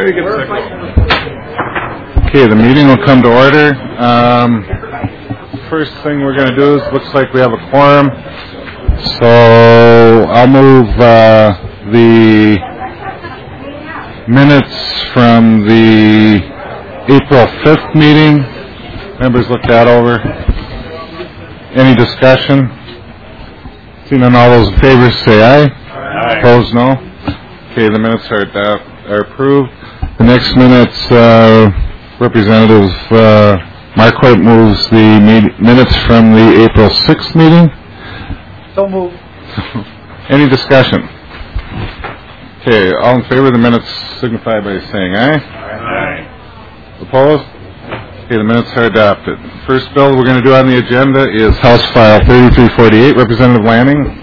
Okay, the meeting will come to order. First thing we're going to do is, looks like we have a quorum. So I'll move the minutes from the April 5th meeting. Members look that over. Any discussion? Seeing none, all those in favor say aye. Aye. Opposed, no. Okay, the minutes are approved. The next minutes, Representative Marquardt moves the minutes from the April 6th meeting. So moved. Any discussion? Okay, all in favor of the minutes signify by saying aye. Aye. Opposed? Okay, the minutes are adopted. First bill we're going to do on the agenda is House File 3348, Representative Lanning.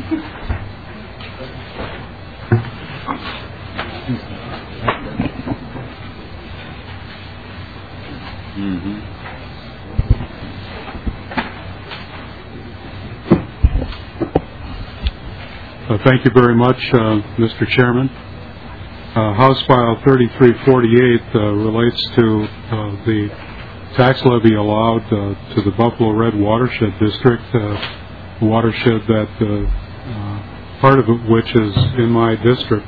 Thank you very much, Mr. Chairman. House File 3348 relates to the tax levy allowed to the Buffalo Red Watershed District, a watershed that part of it which is in my district.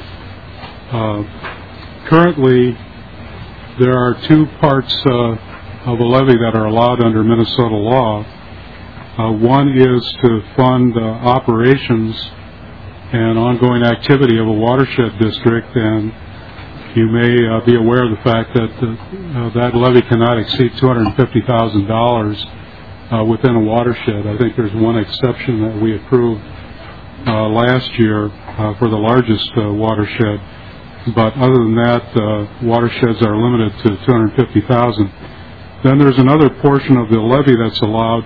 Currently, there are two parts of a levy that are allowed under Minnesota law. One is to fund operations and ongoing activity of a watershed district, and you may be aware of the fact that that levy cannot exceed $250,000 within a watershed. I think there's one exception that we approved last year for the largest watershed, but other than that, watersheds are limited to $250,000. Then there's another portion of the levy that's allowed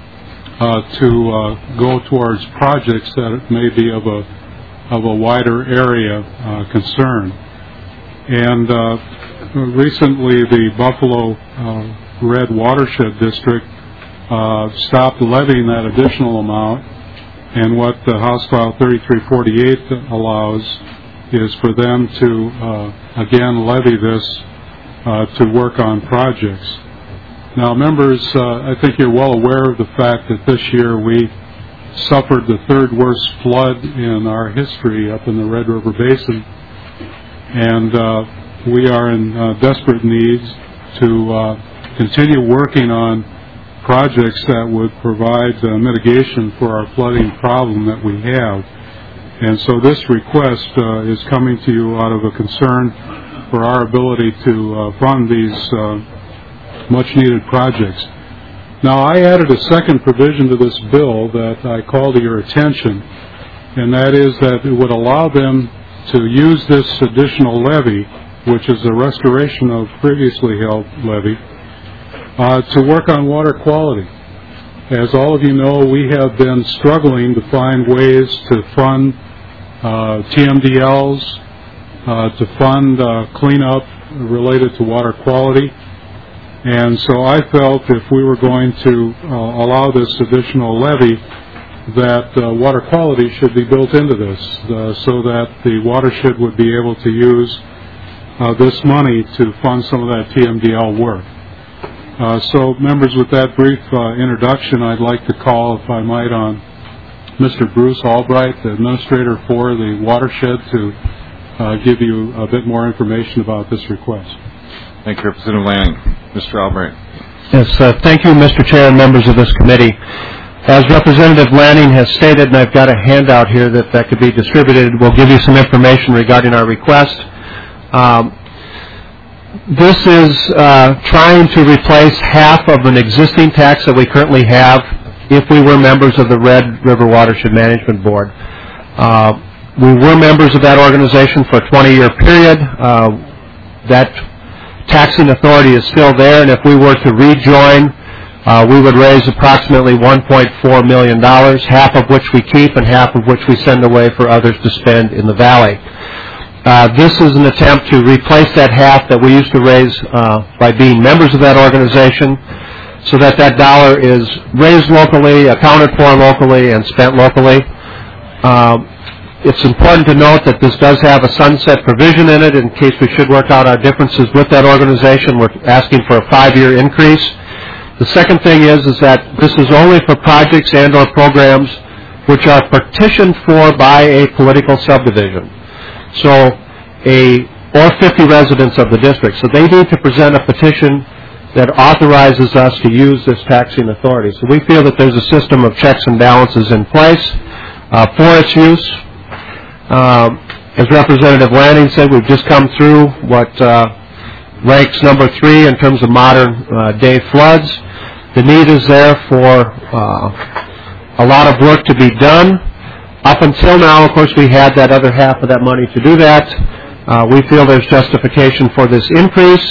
to go towards projects that may be of a wider area concern. And recently, the Buffalo Red Watershed District stopped levying that additional amount. And what the House File 3348 allows is for them to again levy this to work on projects. Now, members, I think you're well aware of the fact that this year we suffered the third worst flood in our history up in the Red River Basin, and we are in desperate need to continue working on projects that would provide mitigation for our flooding problem that we have. And so this request is coming to you out of a concern for our ability to fund these much-needed projects. Now, I added a second provision to this bill that I call to your attention, and that is that it would allow them to use this additional levy, which is a restoration of previously held levy, to work on water quality. As all of you know, we have been struggling to find ways to fund TMDLs, to fund cleanup related to water quality. And so I felt if we were going to allow this additional levy, that water quality should be built into this so that the watershed would be able to use this money to fund some of that TMDL work. So, members, with that brief introduction, I'd like to call, if I might, on Mr. Bruce Albright, the administrator for the watershed, to give you a bit more information about this request. Thank you, Representative Lanning. Mr. Albright. Yes, thank you, Mr. Chair and members of this committee. As Representative Lanning has stated, and I've got a handout here that could be distributed, we'll give you some information regarding our request. This is trying to replace half of an existing tax that we currently have if we were members of the Red River Watershed Management Board. We were members of that organization for a 20-year period. That taxing authority is still there, and if we were to rejoin, we would raise approximately $1.4 million, half of which we keep and half of which we send away for others to spend in the valley. This is an attempt to replace that half that we used to raise by being members of that organization, so that that dollar is raised locally, accounted for locally, and spent locally. It's important to note that this does have a sunset provision in it in case we should work out our differences with that organization. We're asking for a 5-year increase. The second thing is that this is only for projects and or programs which are petitioned for by a political subdivision. So or 50 residents of the district. So they need to present a petition that authorizes us to use this taxing authority. So we feel that there's a system of checks and balances in place for its use. As Representative Lanning said, we've just come through what ranks number 3 in terms of modern day floods. The need is there for a lot of work to be done. Up until now, of course, we had that other half of that money to do that. We feel there's justification for this increase.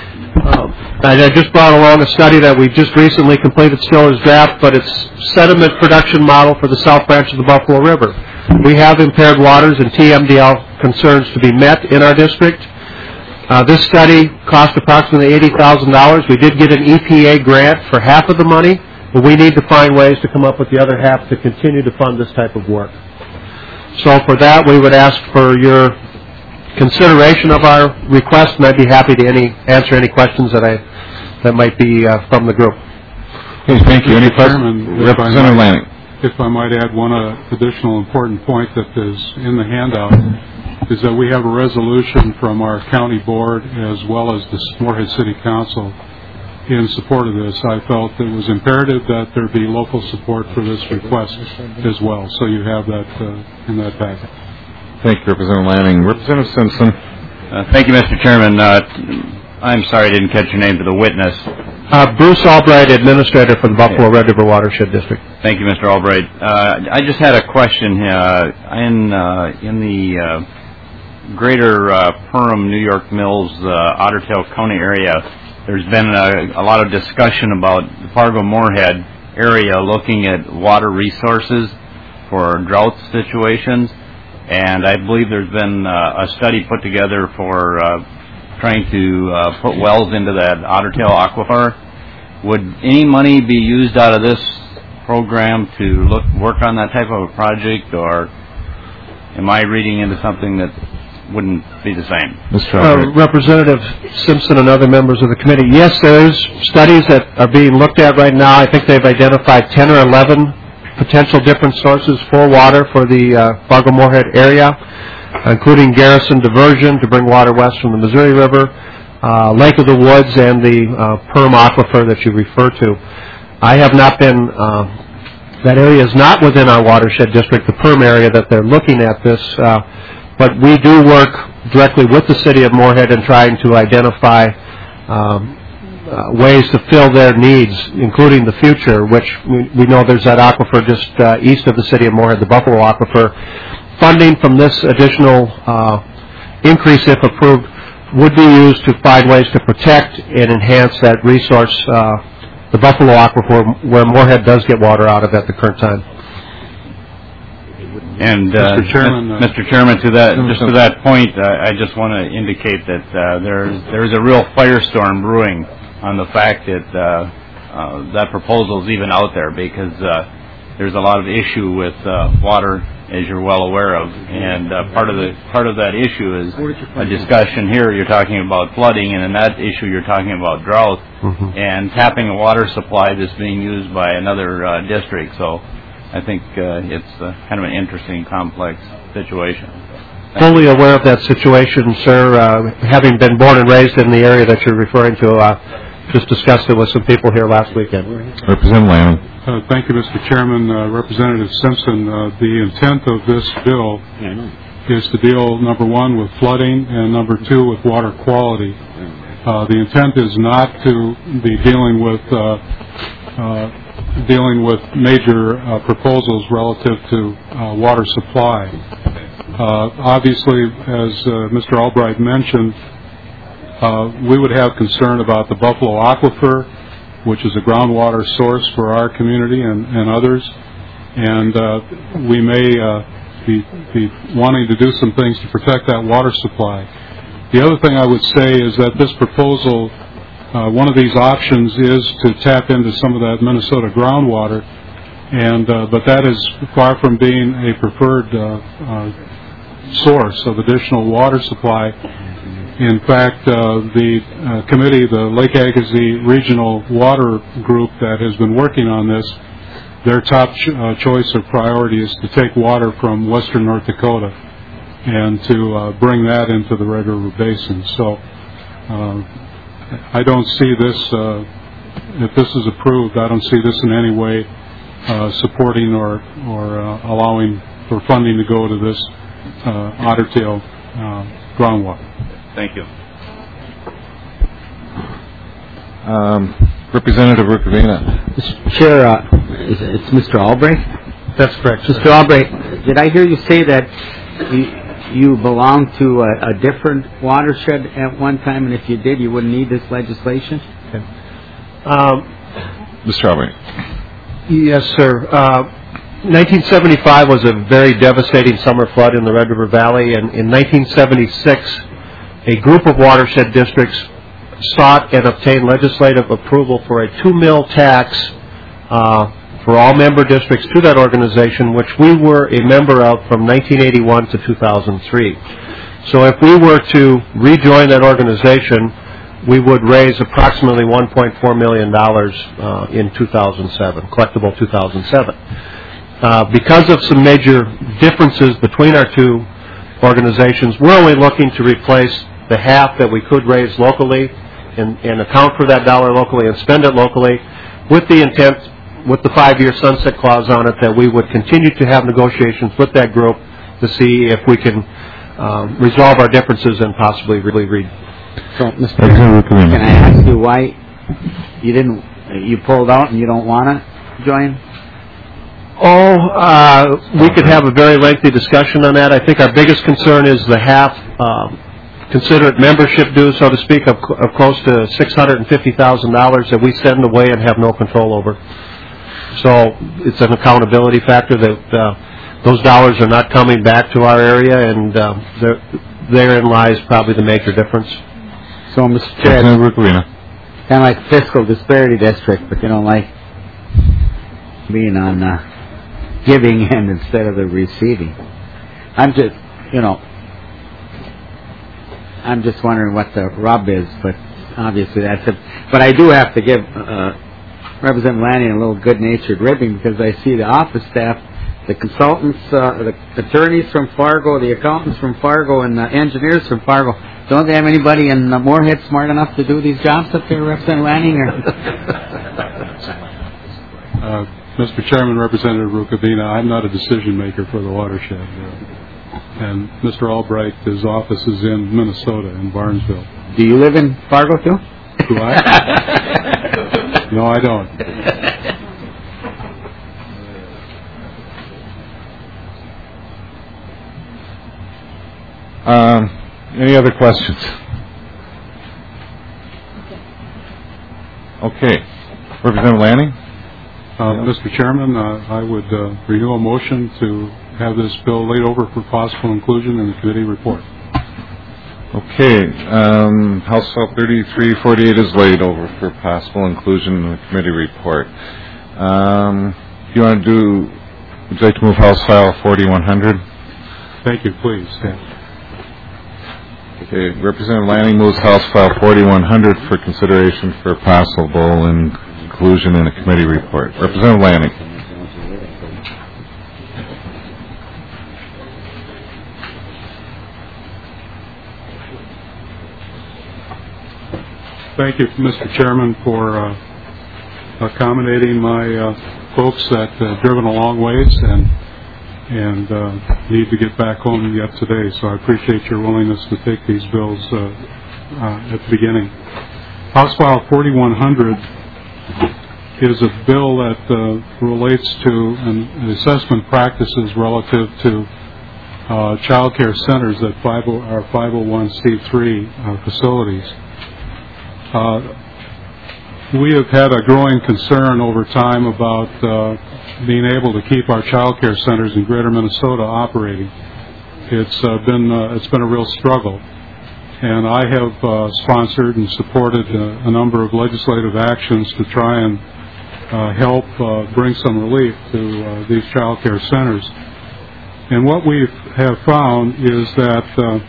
I just brought along a study that we just recently completed, still is draft, but it's sediment production model for the South Branch of the Buffalo River. We have impaired waters and TMDL concerns to be met in our district. This study cost approximately $80,000. We did get an EPA grant for half of the money, but we need to find ways to come up with the other half to continue to fund this type of work. So for that, we would ask for your consideration of our request, and I'd be happy to answer any questions that might be from the group. Okay, thank you. Any questions? Representative Lanning. If I might add one additional important point that is in the handout, is that we have a resolution from our county board as well as the Moorhead City Council in support of this. I felt it was imperative that there be local support for this request as well. So you have that in that packet. Thank you, Representative Lanning. Representative Simpson. Thank you, Mr. Chairman. I'm sorry I didn't catch your name to the witness. Bruce Albright, Administrator for the Buffalo Red River Watershed District. Thank you, Mr. Albright. I just had a question in the greater Perham, New York Mills, Otter Tail County area. There's been a lot of discussion about the Fargo-Moorhead area looking at water resources for drought situations, and I believe there's been a study put together for trying to put wells into that Otter Tail aquifer. Would any money be used out of this program to work on that type of a project, or am I reading into something that wouldn't be the same? Representative Simpson and other members of the committee, yes, there's studies that are being looked at right now. I think they've identified 10 or 11 potential different sources for water for the Fargo-Moorhead area, including Garrison Diversion to bring water west from the Missouri River, Lake of the Woods, and the Perm Aquifer that you refer to. I have not been, that area is not within our watershed district, the Perm area that they're looking at this, but we do work directly with the city of Moorhead in trying to identify ways to fill their needs, including the future, which we know there's that aquifer just east of the city of Moorhead, the Buffalo Aquifer. Funding from this additional increase, if approved, would be used to find ways to protect and enhance that resource, the Buffalo Aquifer, where Moorhead does get water out of at the current time. And Mr. Chairman, to that point, I just want to indicate that there's a real firestorm brewing on the fact that that proposal is even out there, because there's a lot of issue with water, as you're well aware of, and part of that issue is a discussion here. You're talking about flooding, and in that issue, you're talking about drought and tapping a water supply that's being used by another district. So I think it's kind of an interesting, complex situation. Fully aware of that situation, sir. Having been born and raised in the area that you're referring to, just discussed it with some people here last weekend. Representative Lanning. Thank you, Mr. Chairman. Representative Simpson, the intent of this bill is to deal, number one, with flooding, and number two, with water quality. The intent is not to be dealing with major proposals relative to water supply. Obviously, as Mr. Albright mentioned, we would have concern about the Buffalo Aquifer, which is a groundwater source for our community and others, and we may be wanting to do some things to protect that water supply. The other thing I would say is that this proposal, one of these options is to tap into some of that Minnesota groundwater, and but that is far from being a preferred source of additional water supply. In fact, the committee, the Lake Agassiz Regional Water Group that has been working on this, their top choice or priority is to take water from western North Dakota and to bring that into the Red River Basin. So I don't see this, if this is approved, I don't see this in any way supporting or allowing for funding to go to this Otter Tail groundwater. Thank you. Representative Rukavina. Mr. Chair, it's Mr. Albright? That's correct. Mr. Albright, did I hear you say that you belong to a different watershed at one time, and if you did, you wouldn't need this legislation? Okay. Mr. Albright. Yes, sir. 1975 was a very devastating summer flood in the Red River Valley, and in 1976, a group of watershed districts sought and obtained legislative approval for a 2 mil tax for all member districts to that organization, which we were a member of from 1981 to 2003. So if we were to rejoin that organization, we would raise approximately $1.4 million in 2007, collectible 2007. Because of some major differences between our two organizations, we're only looking to replace the half that we could raise locally and account for that dollar locally and spend it locally, with the intent, with the 5-year sunset clause on it, that we would continue to have negotiations with that group to see if we can resolve our differences and possibly really read. So, Mr. Chairman, can I ask you why you pulled out and you don't want to join? We could have a very lengthy discussion on that. I think our biggest concern is the half considerate membership due, so to speak, of close to $650,000 that we send away and have no control over. So it's an accountability factor that those dollars are not coming back to our area, and therein lies probably the major difference. So, Mr. Chair, kind of like fiscal disparity district, but you don't like being on giving end instead of the receiving. I'm just wondering what the rub is, but obviously that's it. But I do have to give Representative Lanning a little good-natured ribbing, because I see the office staff, the consultants, the attorneys from Fargo, the accountants from Fargo, and the engineers from Fargo. Don't they have anybody in Moorhead smart enough to do these jobs up there, Representative Lanning? Mr. Chairman, Representative Rukavina, I'm not a decision maker for the watershed. And Mr. Albright, his office is in Minnesota, in Barnesville. Do you live in Fargo, too? Do I? No, I don't. Any other questions? Okay. Representative Lanning? Mr. Chairman, I would renew a motion to have this bill laid over for possible inclusion in the committee report. Okay. House File 3348 is laid over for possible inclusion in the committee report. Would you like to move House File 4100? Thank you, please. Yeah. Okay. Representative Lanning moves House File 4100 for consideration for possible inclusion in a committee report. Representative Lanning. Thank you, Mr. Chairman, for accommodating my folks that have driven a long ways and need to get back home yet today. So I appreciate your willingness to take these bills at the beginning. House File 4100 is a bill that relates to assessment practices relative to child care centers that are 501c3 facilities. We have had a growing concern over time about being able to keep our child care centers in Greater Minnesota operating. It's been a real struggle, and I have sponsored and supported a number of legislative actions to try and help bring some relief to these child care centers. And what we have found is that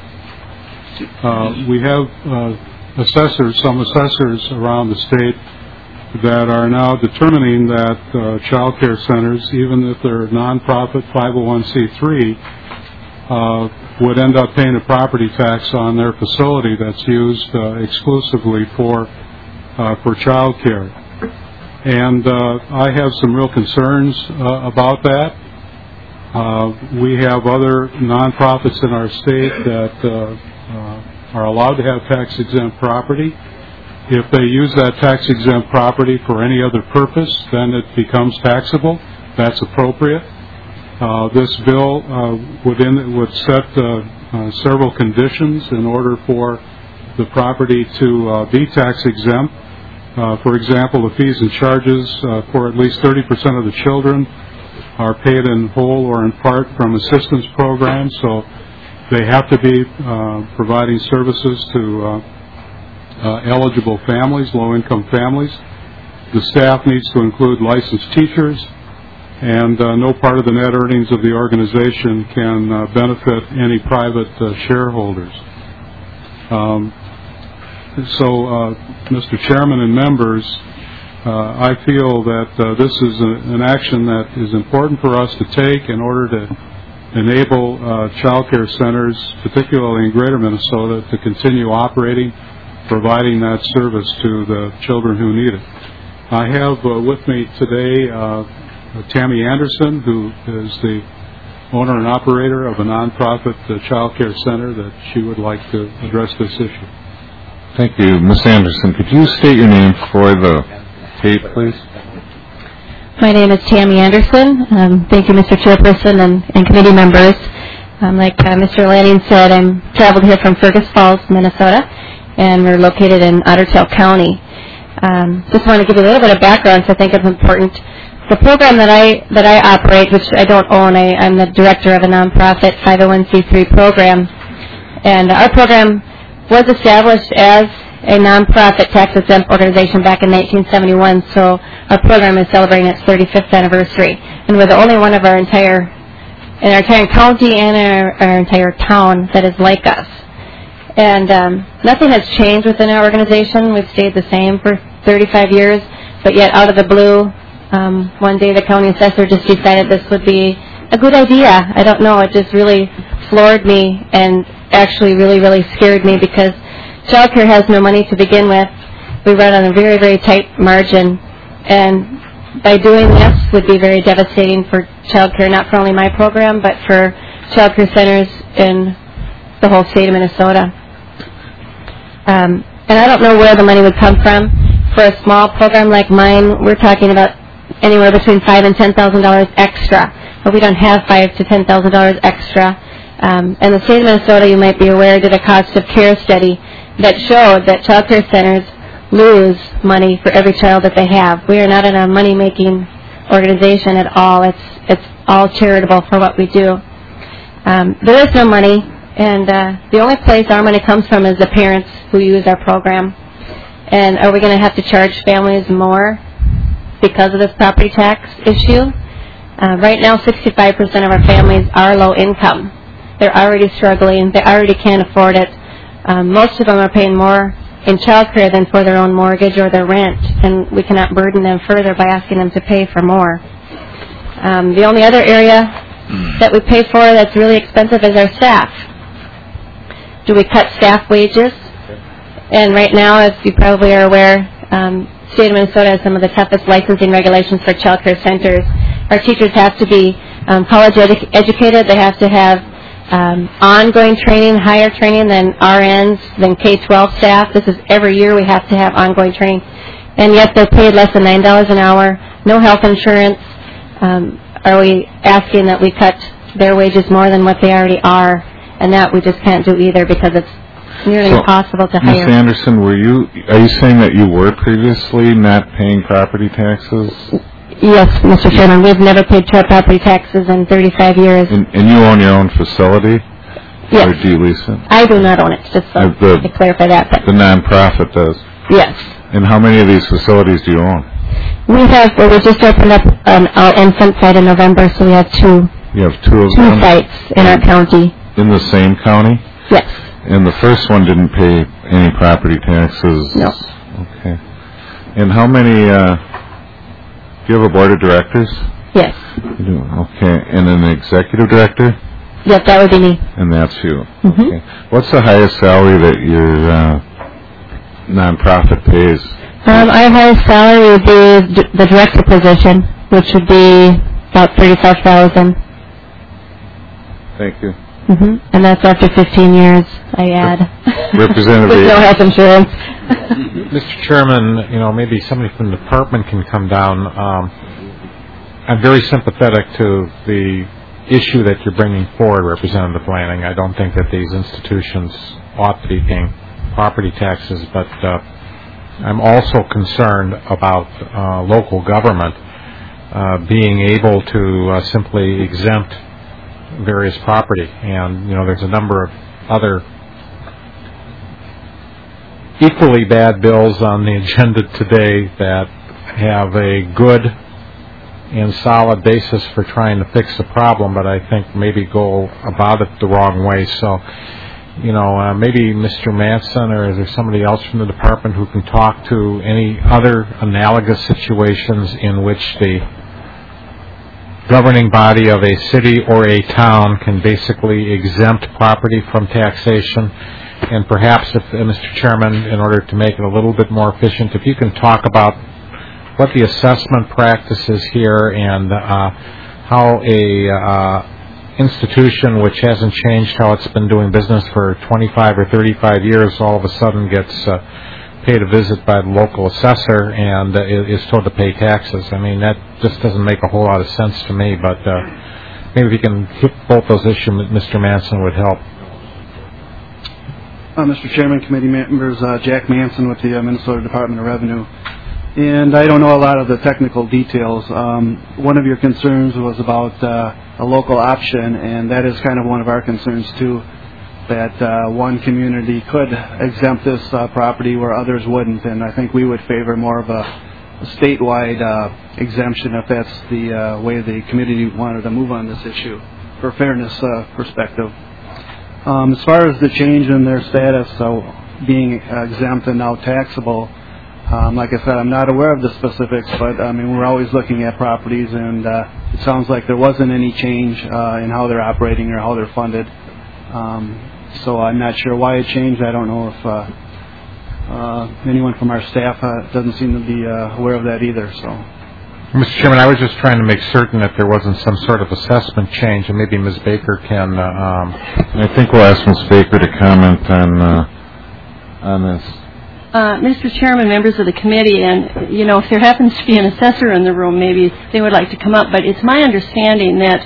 we have some assessors around the state that are now determining that child care centers, even if they're nonprofit 501c3, would end up paying a property tax on their facility that's used exclusively for child care. And I have some real concerns about that. We have other nonprofits in our state that are allowed to have tax-exempt property. If they use that tax-exempt property for any other purpose, then it becomes taxable. That's appropriate. This bill would set several conditions in order for the property to be tax-exempt. For example, the fees and charges for at least 30% of the children are paid in whole or in part from assistance programs, so they have to be providing services to eligible families, low-income families. The staff needs to include licensed teachers, and no part of the net earnings of the organization can benefit any private shareholders. Mr. Chairman and members, I feel that this is an action that is important for us to take in order to enable child care centers, particularly in Greater Minnesota, to continue operating, providing that service to the children who need it. I have with me today Tammy Anderson, who is the owner and operator of a nonprofit child care center that she would like to address this issue. Thank you. Ms. Anderson, could you state your name for the tape, please? My name is Tammy Anderson. Thank you, Mr. Chairperson and committee members. Like Mr. Lanning said, I'm traveled here from Fergus Falls, Minnesota, and we're located in Otter Tail County. Just want to give you a little bit of background, so I think it's important. The program that I operate, which I don't own, I'm the director of a nonprofit 501c3 program, and our program was established as a nonprofit tax-exempt organization back in 1971, so our program is celebrating its 35th anniversary. And we're the only one of our entire county and our entire town that is like us. And nothing has changed within our organization. We've stayed the same for 35 years, but yet out of the blue, one day the county assessor just decided this would be a good idea. I don't know, it just really floored me and actually really, really scared me because child care has no money to begin with. We run on a very, very tight margin, and by doing this would be very devastating for child care, not for only my program, but for child care centers in the whole state of Minnesota. And I don't know where the money would come from. For a small program like mine, we're talking about anywhere between $5,000 and $10,000 extra, but we don't have $5,000 to $10,000 extra. And the state of Minnesota, you might be aware, did a cost of care study that showed that child care centers lose money for every child that they have. We are not in a money-making organization at all. It's all charitable for what we do. There is no money, and the only place our money comes from is the parents who use our program. And are we going to have to charge families more because of this property tax issue? Right now, 65% of our families are low income. They're already struggling. They already can't afford it. Most of them are paying more in child care than for their own mortgage or their rent, and we cannot burden them further by asking them to pay for more. The only other area that we pay for that's really expensive is our staff. Do we cut staff wages? And right now, as you probably are aware, state of Minnesota has some of the toughest licensing regulations for child care centers. Our teachers have to be college educated. They have to have ongoing training, higher training than RNs, than K-12 staff. This is every year we have to have ongoing training. And yet they're paid less than $9 an hour, no health insurance. Are we asking that we cut their wages more than what they already are? And that we just can't do either because it's nearly impossible to hire. Ms. Anderson, are you saying that you were previously not paying property taxes? Yes, Mr. Chairman. We've never paid property taxes in 35 years. And you own your own facility? Yes. Or do you lease it? I do not own it, just so to clarify that. But the nonprofit does? Yes. And how many of these facilities do you own? We just opened up our infant site in November, so we have two You have two of them? sites in our county. In the same county? Yes. And the first one didn't pay any property taxes? No. Okay. And how many, do you have a board of directors? Yes. You do, okay. And an executive director? Yes, that would be me. And that's you? Mm-hmm. Okay. What's the highest salary that your nonprofit pays? Our highest salary would be the director position, which would be about $35,000. Thank you. Mm-hmm. And that's after 15 years, I add. Representative With no health insurance. Mr. Chairman, maybe somebody from the department can come down. I'm very sympathetic to the issue that you're bringing forward, Representative Lanning. I don't think that these institutions ought to be paying property taxes, but I'm also concerned about local government being able to simply exempt various property. And, there's a number of other equally bad bills on the agenda today that have a good and solid basis for trying to fix the problem, but I think maybe go about it the wrong way. So, maybe Mr. Manson, or is there somebody else from the department who can talk to any other analogous situations in which the governing body of a city or a town can basically exempt property from taxation? And perhaps, if Mr. Chairman, in order to make it a little bit more efficient, if you can talk about what the assessment practice is here and how a institution which hasn't changed how it's been doing business for 25 or 35 years all of a sudden gets paid a visit by the local assessor and is told to pay taxes. I mean, that just doesn't make a whole lot of sense to me, but maybe if you can hit both those issues, Mr. Manson, would help. Mr. Chairman, committee members, Jack Manson with the Minnesota Department of Revenue. And I don't know a lot of the technical details. One of your concerns was about a local option, and that is kind of one of our concerns too, that one community could exempt this property where others wouldn't, and I think we would favor more of a statewide exemption if that's the way the community wanted to move on this issue for fairness perspective. As far as the change in their status, being exempt and now taxable, like I said, I'm not aware of the specifics, but we're always looking at properties, and it sounds like there wasn't any change in how they're operating or how they're funded. So I'm not sure why it changed. I don't know if anyone from our staff doesn't seem to be aware of that either. So, Mr. Chairman, I was just trying to make certain that there wasn't some sort of assessment change, and maybe Ms. Baker can. I think we'll ask Ms. Baker to comment on this. Mr. Chairman, members of the committee, and if there happens to be an assessor in the room, maybe they would like to come up. But it's my understanding that,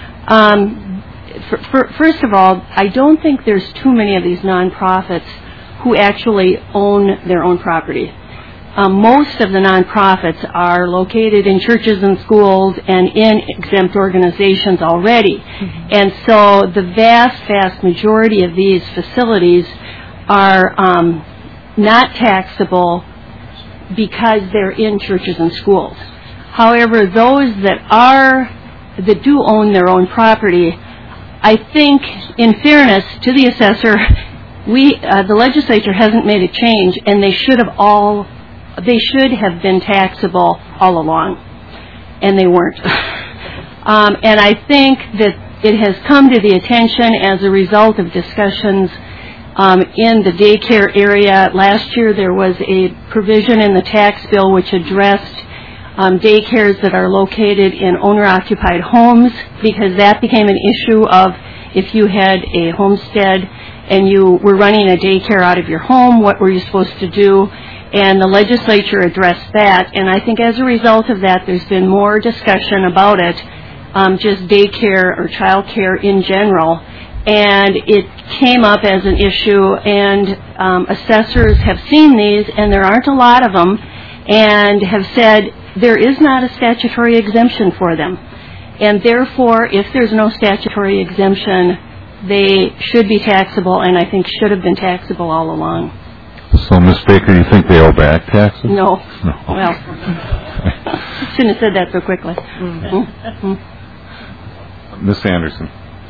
first of all, I don't think there's too many of these nonprofits who actually own their own property. Most of the nonprofits are located in churches and schools and in exempt organizations already. Mm-hmm. And so the vast majority of these facilities are not taxable because they're in churches and schools. However, those that do own their own property, I think, in fairness to the assessor, the legislature hasn't made a change, and they should have been taxable all along, and they weren't. And I think that it has come to the attention as a result of discussions in the daycare area. Last year there was a provision in the tax bill which addressed daycares that are located in owner-occupied homes, because that became an issue of if you had a homestead and you were running a daycare out of your home, what were you supposed to do? And the legislature addressed that, and I think as a result of that there's been more discussion about it, just daycare or child care in general. And it came up as an issue, and assessors have seen these, and there aren't a lot of them, and have said there is not a statutory exemption for them. And therefore, if there's no statutory exemption, they should be taxable, and I think should have been taxable all along. So, Ms. Baker, you think they owe back taxes? No. No. Well, Shouldn't have said that so quickly. Ms. Anderson.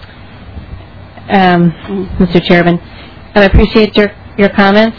Mr. Chairman, I appreciate your comments.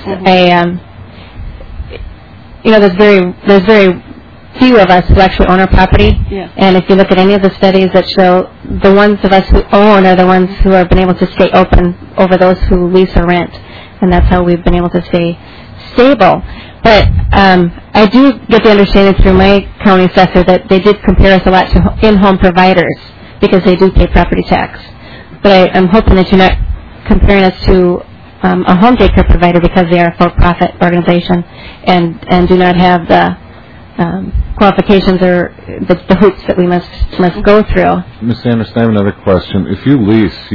There's very few of us who actually own our property. Yeah. And if you look at any of the studies that show, the ones of us who own are the ones who have been able to stay open over those who lease or rent. And that's how we've been able to stay stable. But I do get the understanding through my county assessor that they did compare us a lot to in-home providers because they do pay property tax. But I'm hoping that you're not comparing us to a home daycare provider because they are a for-profit organization and do not have the qualifications or the hoops that we must go through. Ms. Anderson, I have another question. If you lease,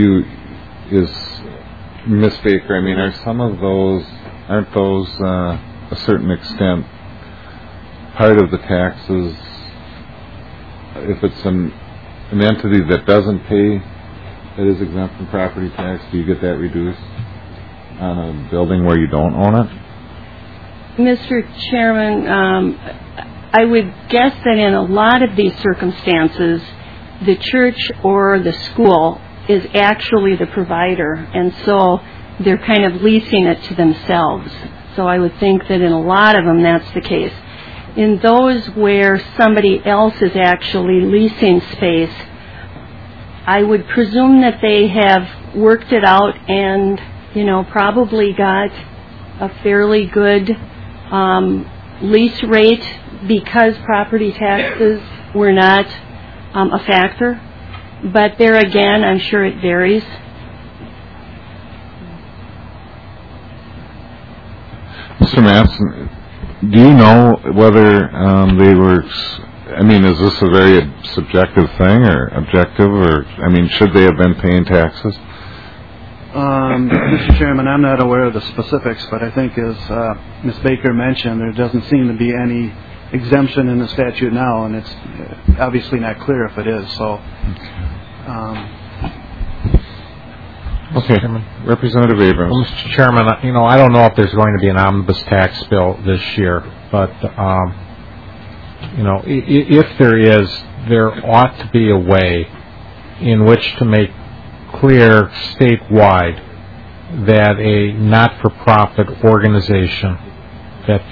Ms. Baker, are some of those, aren't those a certain extent part of the taxes? If it's an entity that doesn't pay, that is exempt from property tax, do you get that reduced on a building where you don't own it? Mr. Chairman, I would guess that in a lot of these circumstances, the church or the school is actually the provider, and so they're kind of leasing it to themselves. So I would think that in a lot of them that's the case. In those where somebody else is actually leasing space, I would presume that they have worked it out and, probably got a fairly good lease rate because property taxes were not a factor. But there again, I'm sure it varies. Mr. Matson, do you know whether they were, is this a very subjective thing or objective, or, should they have been paying taxes? Mr. Chairman, I'm not aware of the specifics, but I think as Ms. Baker mentioned, there doesn't seem to be any exemption in the statute now, and it's obviously not clear if it is. So, okay, Representative Abrams. Well, Mr. Chairman, I don't know if there's going to be an omnibus tax bill this year, but if there is, there ought to be a way in which to make clear statewide that a not-for-profit organization that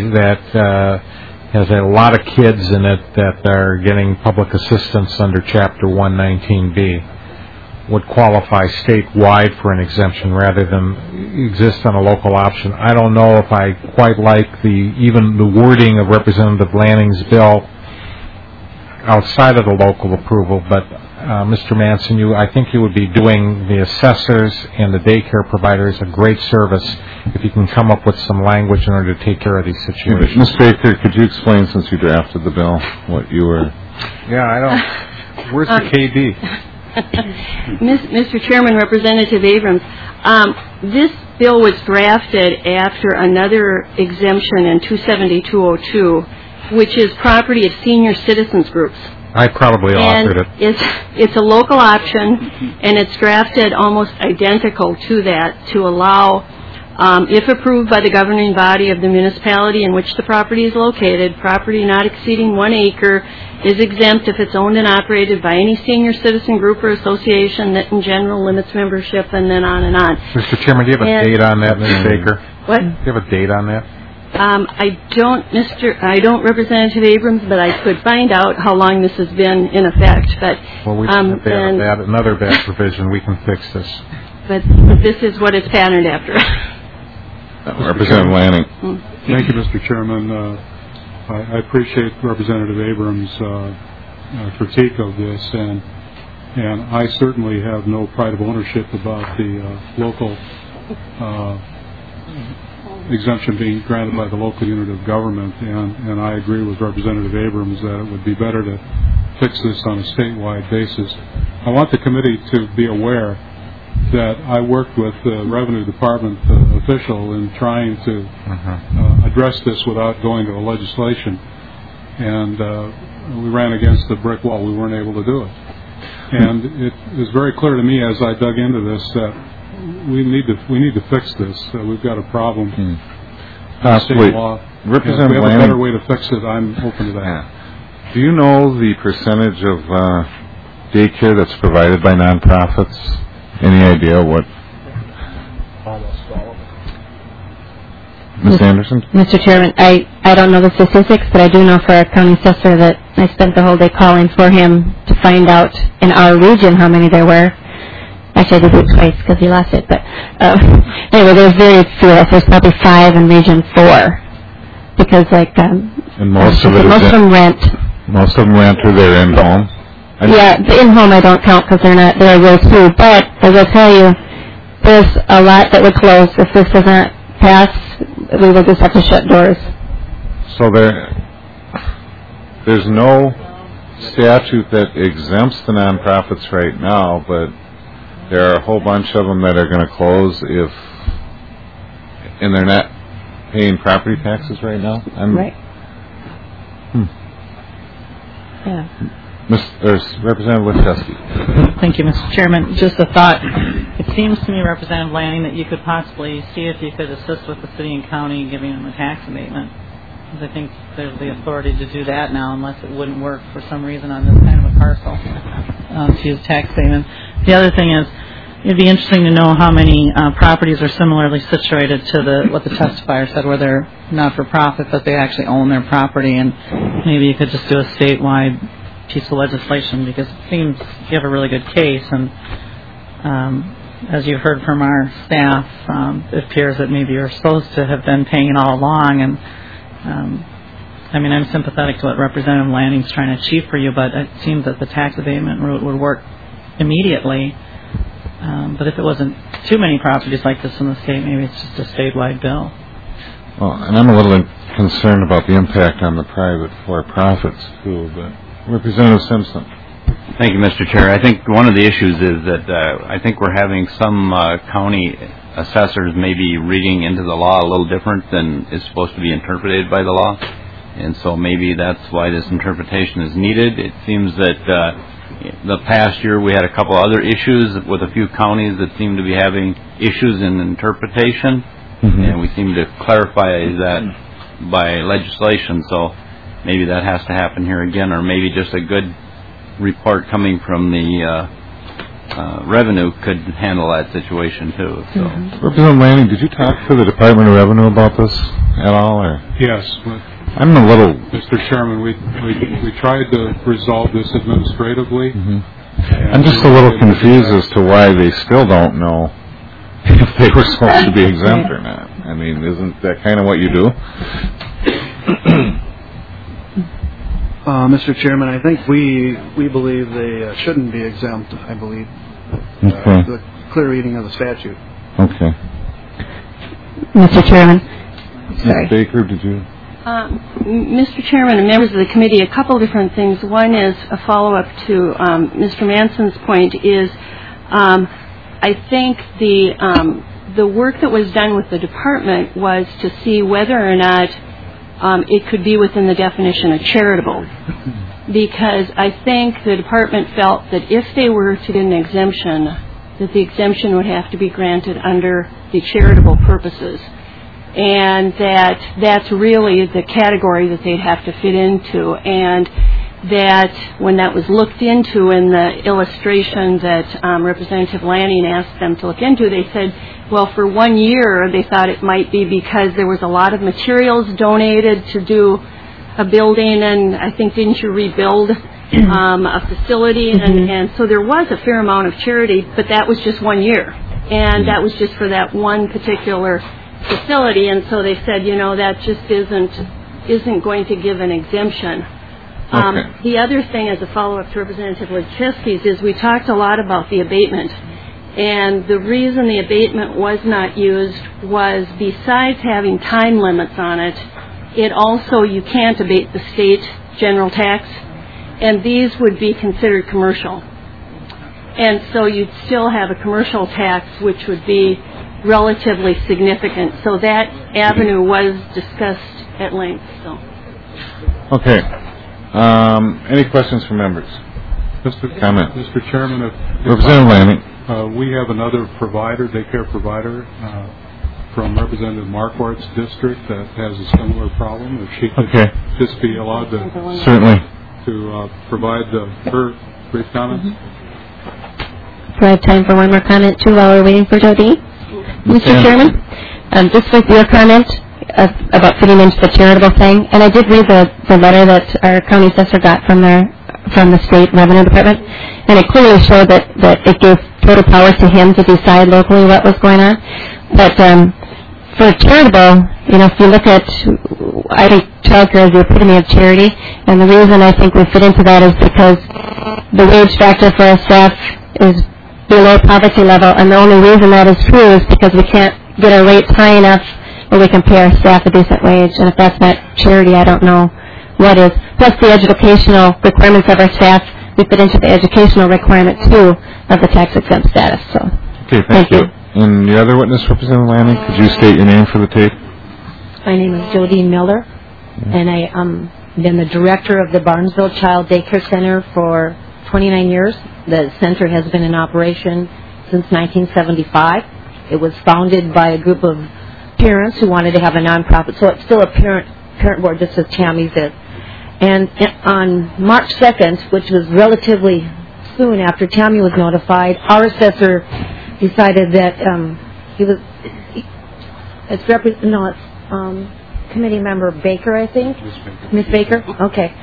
has a lot of kids in it that are getting public assistance under Chapter 119B would qualify statewide for an exemption rather than exist on a local option. I don't know if I quite like even the wording of Representative Lanning's bill outside of the local approval, but Mr. Manson, I think you would be doing the assessors and the daycare providers a great service if you can come up with some language in order to take care of these situations. Ms. Baker, could you explain, since you drafted the bill, what you were... Yeah, I don't... Where's the KD? Mr. Chairman, Representative Abrams, this bill was drafted after another exemption in 27202, which is property of senior citizens groups. I probably authored it. It's a local option, and it's drafted almost identical to that to allow, if approved by the governing body of the municipality in which the property is located, property not exceeding 1 acre is exempt if it's owned and operated by any senior citizen group or association that in general limits membership, and then on and on. Mr. Chairman, do you have a date on that, Ms. Baker? What? Do you have a date on that? I don't, Representative Abrams, but I could find out how long this has been in effect. But well, we have another bad provision. We can fix this. But this is what it's patterned after. Representative Lanning. Thank you, Mr. Chairman. I appreciate Representative Abrams' critique of this, and I certainly have no pride of ownership about the local exemption being granted by the local unit of government, and I agree with Representative Abrams that it would be better to fix this on a statewide basis. I want the committee to be aware that I worked with the Revenue Department official in trying to address this without going to a legislation, and we ran against the brick wall. We weren't able to do it. And it was very clear to me as I dug into this that we need to fix this. We've got a problem. Possibly. state law. Representative If we have a Lanning. better way to fix it, I'm open to that. Yeah. Do you know the percentage of daycare that's provided by nonprofits? Any idea what? Almost all of it. Ms. Anderson? Mr. Chairman, I don't know the statistics, but I do know for our county assessor that I spent the whole day calling for him to find out in our region how many there were. Actually, I did it twice because he lost it. But anyway, there's very few. There's probably 5 in Region 4. Because, And most of them rent. Most of them rent or they're in home? Yeah, the in-home I don't count because they're real few. But, as I tell you, there's a lot that would close if this doesn't pass. We will just have to shut doors. So there's no statute that exempts the nonprofits right now, but there are a whole bunch of them that are going to close and they're not paying property taxes right now? Right. Yeah. Representative Lefkowski. Thank you, Mr. Chairman. Just a thought. It seems to me, Representative Lanning, that you could possibly see if you could assist with the city and county giving them a tax abatement. Because I think there's the authority to do that now, unless it wouldn't work for some reason on this kind of a parcel to use tax abatement. The other thing is, it'd be interesting to know how many properties are similarly situated to what the testifier said, where they're not for profit, but they actually own their property, and maybe you could just do a statewide piece of legislation, because it seems you have a really good case, and as you've heard from our staff, it appears that maybe you're supposed to have been paying it all along, and I'm sympathetic to what Representative Lanning's trying to achieve for you, but it seems that the tax abatement route would work immediately. But if it wasn't too many properties like this in the state, maybe it's just a statewide bill. Well, and I'm a little concerned about the impact on the private for-profits, too, but Representative Simpson. Thank you, Mr. Chair. I think one of the issues is that I think we're having some county assessors maybe reading into the law a little different than is supposed to be interpreted by the law. And so maybe that's why this interpretation is needed. It seems that the past year we had a couple other issues with a few counties that seem to be having issues in interpretation, and we seem to clarify that by legislation. So maybe that has to happen here again, or maybe just a good report coming from the revenue could handle that situation too. So. Representative Lanning, did you talk to the Department of Revenue about this at all? Or? Yes. I'm a little... Mr. Chairman, we tried to resolve this administratively. I'm just a little confused as to why they still don't know if they were supposed to be exempt or not. I mean, isn't that kind of what you do? Mr. Chairman, I think we believe they shouldn't be exempt, I believe. Okay. The clear reading of the statute. Okay. Mr. Chairman. Sorry. Ms. Baker, did you... Mr. Chairman and members of the committee, a couple of different things. One is a follow-up to Mr. Manson's point is I think the work that was done with the department was to see whether or not it could be within the definition of charitable. Because I think the department felt that if they were to get an exemption, that the exemption would have to be granted under the charitable purposes. And that's really the category that they'd have to fit into. And that when that was looked into in the illustration that Representative Lanning asked them to look into, they said, well, for 1 year they thought it might be because there was a lot of materials donated to do a building, and I think didn't you rebuild a facility? And so there was a fair amount of charity, but that was just 1 year. And that was just for that one particular facility, and so they said, that just isn't going to give an exemption. Okay. The other thing, as a follow-up to Representative Lechewski's, is we talked a lot about the abatement, and the reason the abatement was not used was, besides having time limits on it, it also, you can't abate the state general tax, and these would be considered commercial. And so you'd still have a commercial tax, which would be relatively significant. So that avenue was discussed at length. So. Okay. Any questions from members? Comment. Mr. Chairman, Representative Lanning. We have another provider, daycare provider, from Representative Marquardt's district that has a similar problem. If she could just be allowed to provide her brief comments. Do I have time for one more comment, too, while we're waiting for Jody? Mr. Chairman, just with your comment about fitting into the charitable thing, and I did read the letter that our county assessor got from the state revenue department, and it clearly showed that it gave total power to him to decide locally what was going on. But for charitable, if you look at, I think child care is the epitome of charity, and the reason I think we fit into that is because the wage factor for our staff is below poverty level, and the only reason that is true is because we can't get our rates high enough where we can pay our staff a decent wage, and if that's not charity, I don't know what is. Plus the educational requirements of our staff, we fit into the educational requirement, too, of the tax-exempt status. So, okay, thank you. And the other witness, Representative Lanning, could you state your name for the tape? My name is Jodine Miller, and I been the director of the Barnesville Child Daycare Center for 29 years. The center has been in operation since 1975. It was founded by a group of parents who wanted to have a nonprofit, so it's still a parent board, just as Tammy's is. And on March 2nd, which was relatively soon after Tammy was notified, our assessor decided that committee member Baker, I think. Ms. Baker? Okay.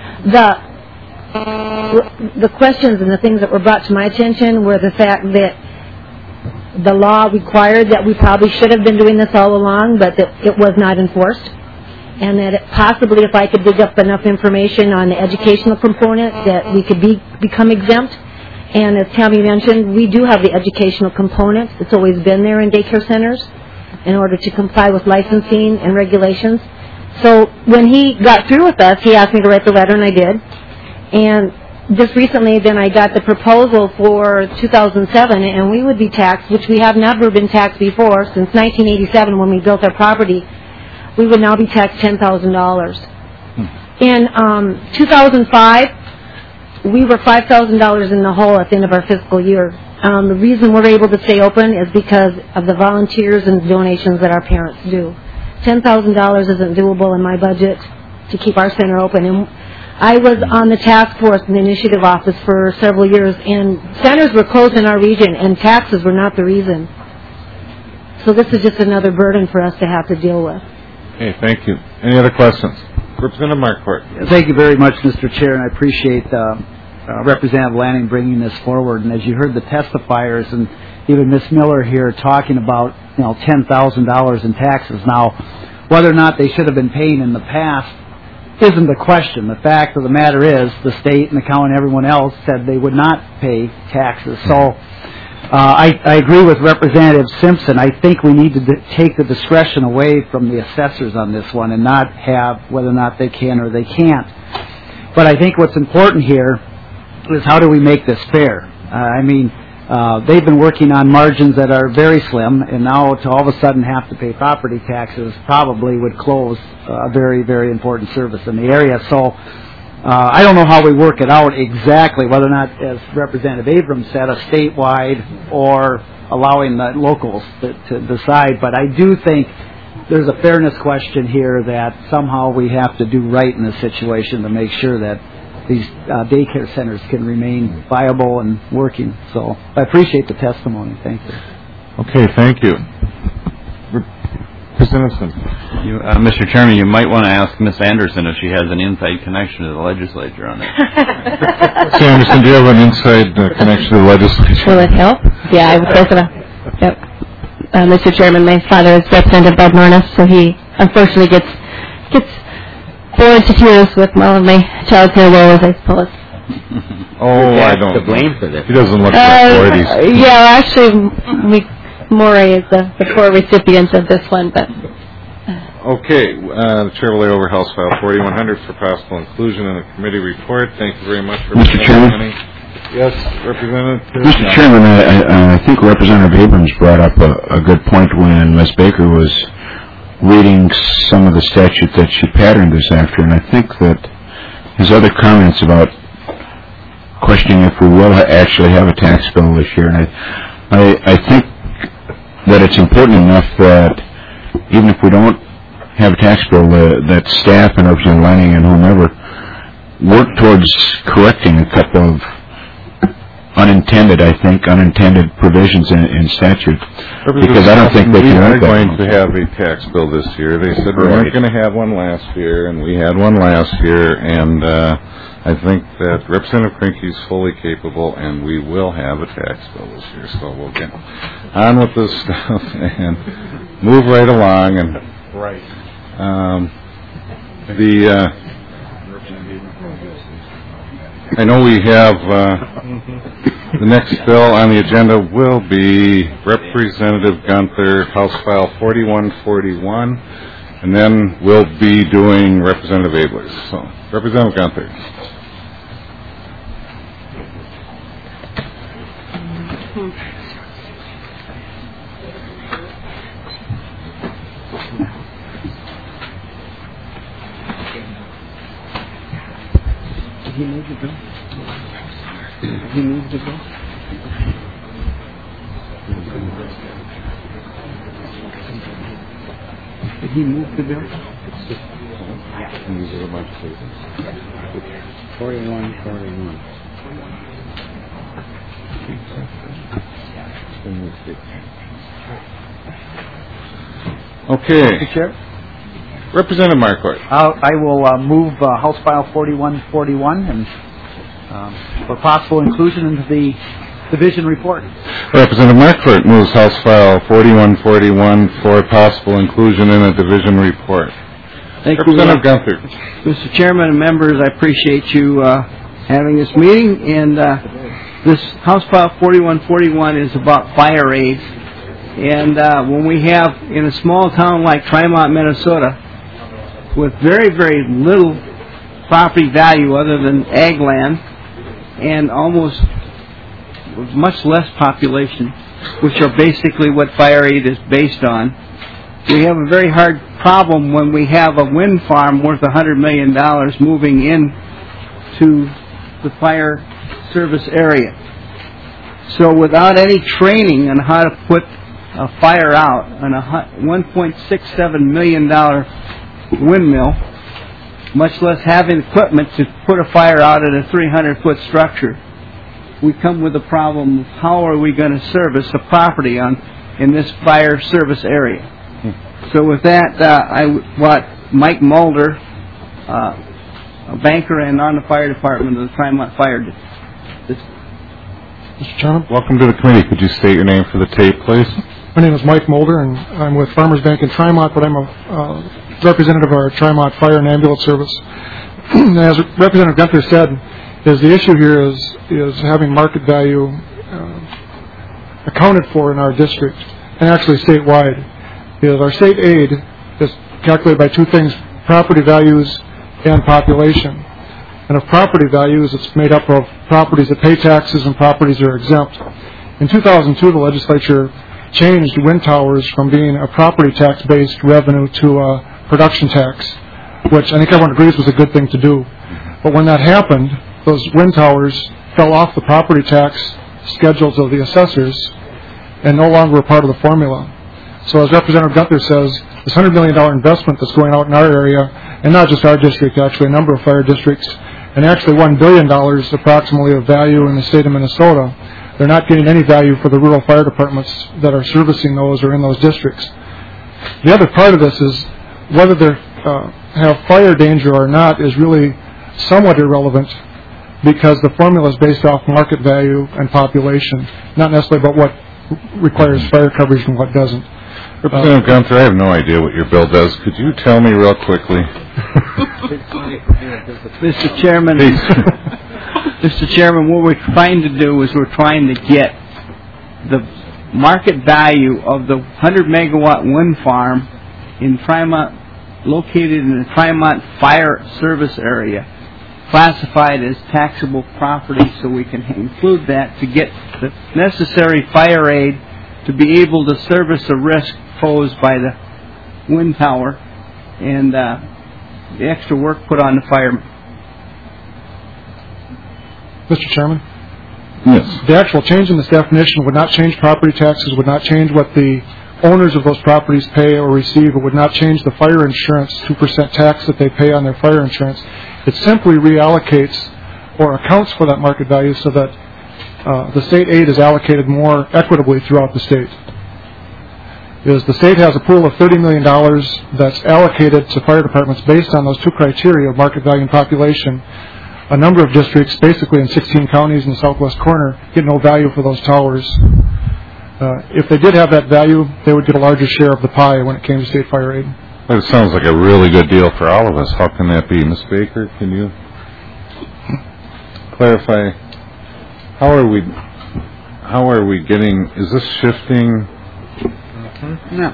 The questions and the things that were brought to my attention were the fact that the law required that we probably should have been doing this all along, but that it was not enforced. And that possibly if I could dig up enough information on the educational component that we could become exempt. And as Tammy mentioned, we do have the educational component. It's always been there in daycare centers in order to comply with licensing and regulations. So when he got through with us, he asked me to write the letter, and I did. And just recently, then I got the proposal for 2007, and we would be taxed, which we have never been taxed before, since 1987 when we built our property. We would now be taxed $10,000. In 2005, we were $5,000 in the hole at the end of our fiscal year. The reason we're able to stay open is because of the volunteers and donations that our parents do. $10,000 isn't doable in my budget to keep our center open. And I was on the task force in the initiative office for several years, and centers were closed in our region, and taxes were not the reason. So this is just another burden for us to have to deal with. Okay, thank you. Any other questions? Representative Marquardt. Thank you very much, Mr. Chair, and I appreciate Representative Lanning bringing this forward. And as you heard the testifiers and even Ms. Miller here talking about $10,000 in taxes. Now, whether or not they should have been paying in the past isn't the question. The fact of the matter is the state and the county and everyone else said they would not pay taxes. So I agree with Representative Simpson. I think we need to take the discretion away from the assessors on this one and not have whether or not they can or they can't. But I think what's important here is how do we make this fair? They've been working on margins that are very slim, and now to all of a sudden have to pay property taxes probably would close a very, very important service in the area. So I don't know how we work it out exactly, whether or not, as Representative Abrams said, a statewide or allowing the locals to decide. But I do think there's a fairness question here that somehow we have to do right in this situation to make sure that these daycare centers can remain viable and working. So I appreciate the testimony. Thank you. Okay, thank you. Representative Mr. Chairman, you might want to ask Ms. Anderson if she has an inside connection to the legislature on it. Ms. Anderson, do you have an inside connection to the legislature? Will it help? Yeah, I would say so. Yep. Mr. Chairman, my father is Representative Bud Nornis, so he unfortunately gets bored to tears with all of my child care woes, I suppose. I don't. To blame for this. He doesn't look that bored. Yeah, actually, Morey is the poor recipient of this one, but. Okay, the chair will lay over House File 4100 for possible inclusion in the committee report. Thank you very much, Mr. Chairman. Yes, Representative. Mr. Chairman, I think Representative Abrams brought up a good point when Ms. Baker was reading some of the statute that she patterned this after, and I think that his other comments about questioning if we will actually have a tax bill this year, and I think that it's important enough that even if we don't have a tax bill, that staff and Representative Lanning and whomever work towards correcting a couple of unintended provisions in statute. Because I don't think they can are work that. going to have a tax bill this year. They said we weren't going to have one last year, and we had one last year, and I think that Representative Krinke is fully capable, and we will have a tax bill this year. So we'll get on with this stuff and move right along. And I know we have the next bill on the agenda will be Representative Gunther, House File 4141, and then we'll be doing Representative Abler's. So, Representative Gunther. Did he move the bill? Did he move the bill? Did he move the bill? 4141. Okay. Mr. Chair? Representative Marquardt. I will move House File 4141 and for possible inclusion into the division report. Representative Marquardt moves House File 4141 for possible inclusion in a division report. Thank Representative you, Gunther. Mr. Chairman and members, I appreciate you having this meeting. And this House File 4141 is about fire aid. And when we have, in a small town like Trimont, Minnesota, with very, very little property value other than ag land, and almost much less population, which are basically what fire aid is based on, we have a very hard problem when we have a wind farm worth $100 million moving in to the fire service area. So without any training on how to put a fire out on a $1.67 million windmill, much less having equipment to put a fire out at a 300-foot structure, we come with the problem of how are we going to service a property in this fire service area. So with that, I want Mike Mulder, a banker and on the fire department of the Trimont Fire District. Mr. Chairman? Welcome to the committee. Could you state your name for the tape, please? My name is Mike Mulder, and I'm with Farmers Bank in Trimont, but I'm a representative of our Trimont Fire and Ambulance Service. As Representative Gunther said, the issue here is having market value accounted for in our district, and actually statewide. Our state aid is calculated by two things, property values and population. And of property values, it's made up of properties that pay taxes and properties that are exempt. In 2002, the legislature changed wind towers from being a property tax-based revenue to a production tax, which I think everyone agrees was a good thing to do. But when that happened, those wind towers fell off the property tax schedules of the assessors and no longer were part of the formula. So as Representative Gunther says, this $100 million investment that's going out in our area, and not just our district, actually a number of fire districts, and actually $1 billion approximately of value in the state of Minnesota, they're not getting any value for the rural fire departments that are servicing those or in those districts. The other part of this is whether they have fire danger or not is really somewhat irrelevant because the formula is based off market value and population, not necessarily about what requires fire coverage and what doesn't. Representative Gunther, I have no idea what your bill does. Could you tell me real quickly? Mr. Chairman, Mr. Chairman, what we're trying to do is we're trying to get the market value of the 100-megawatt wind farm in Trimont, located in the Trimont Fire Service area, classified as taxable property so we can include that to get the necessary fire aid to be able to service the risk posed by the wind tower and the extra work put on the firemen. Mr. Chairman? Yes. The actual change in this definition would not change property taxes, would not change what the owners of those properties pay or receive. It would not change the fire insurance 2% tax that they pay on their fire insurance. It simply reallocates or accounts for that market value so that the state aid is allocated more equitably throughout the state. The state has a pool of $30 million that's allocated to fire departments based on those two criteria of market value and population. A number of districts, basically in 16 counties in the southwest corner, get no value for those towers. If they did have that value, they would get a larger share of the pie when it came to state fire aid. That sounds like a really good deal for all of us. How can that be? Ms. Baker, can you clarify? How are we getting, is this shifting? No.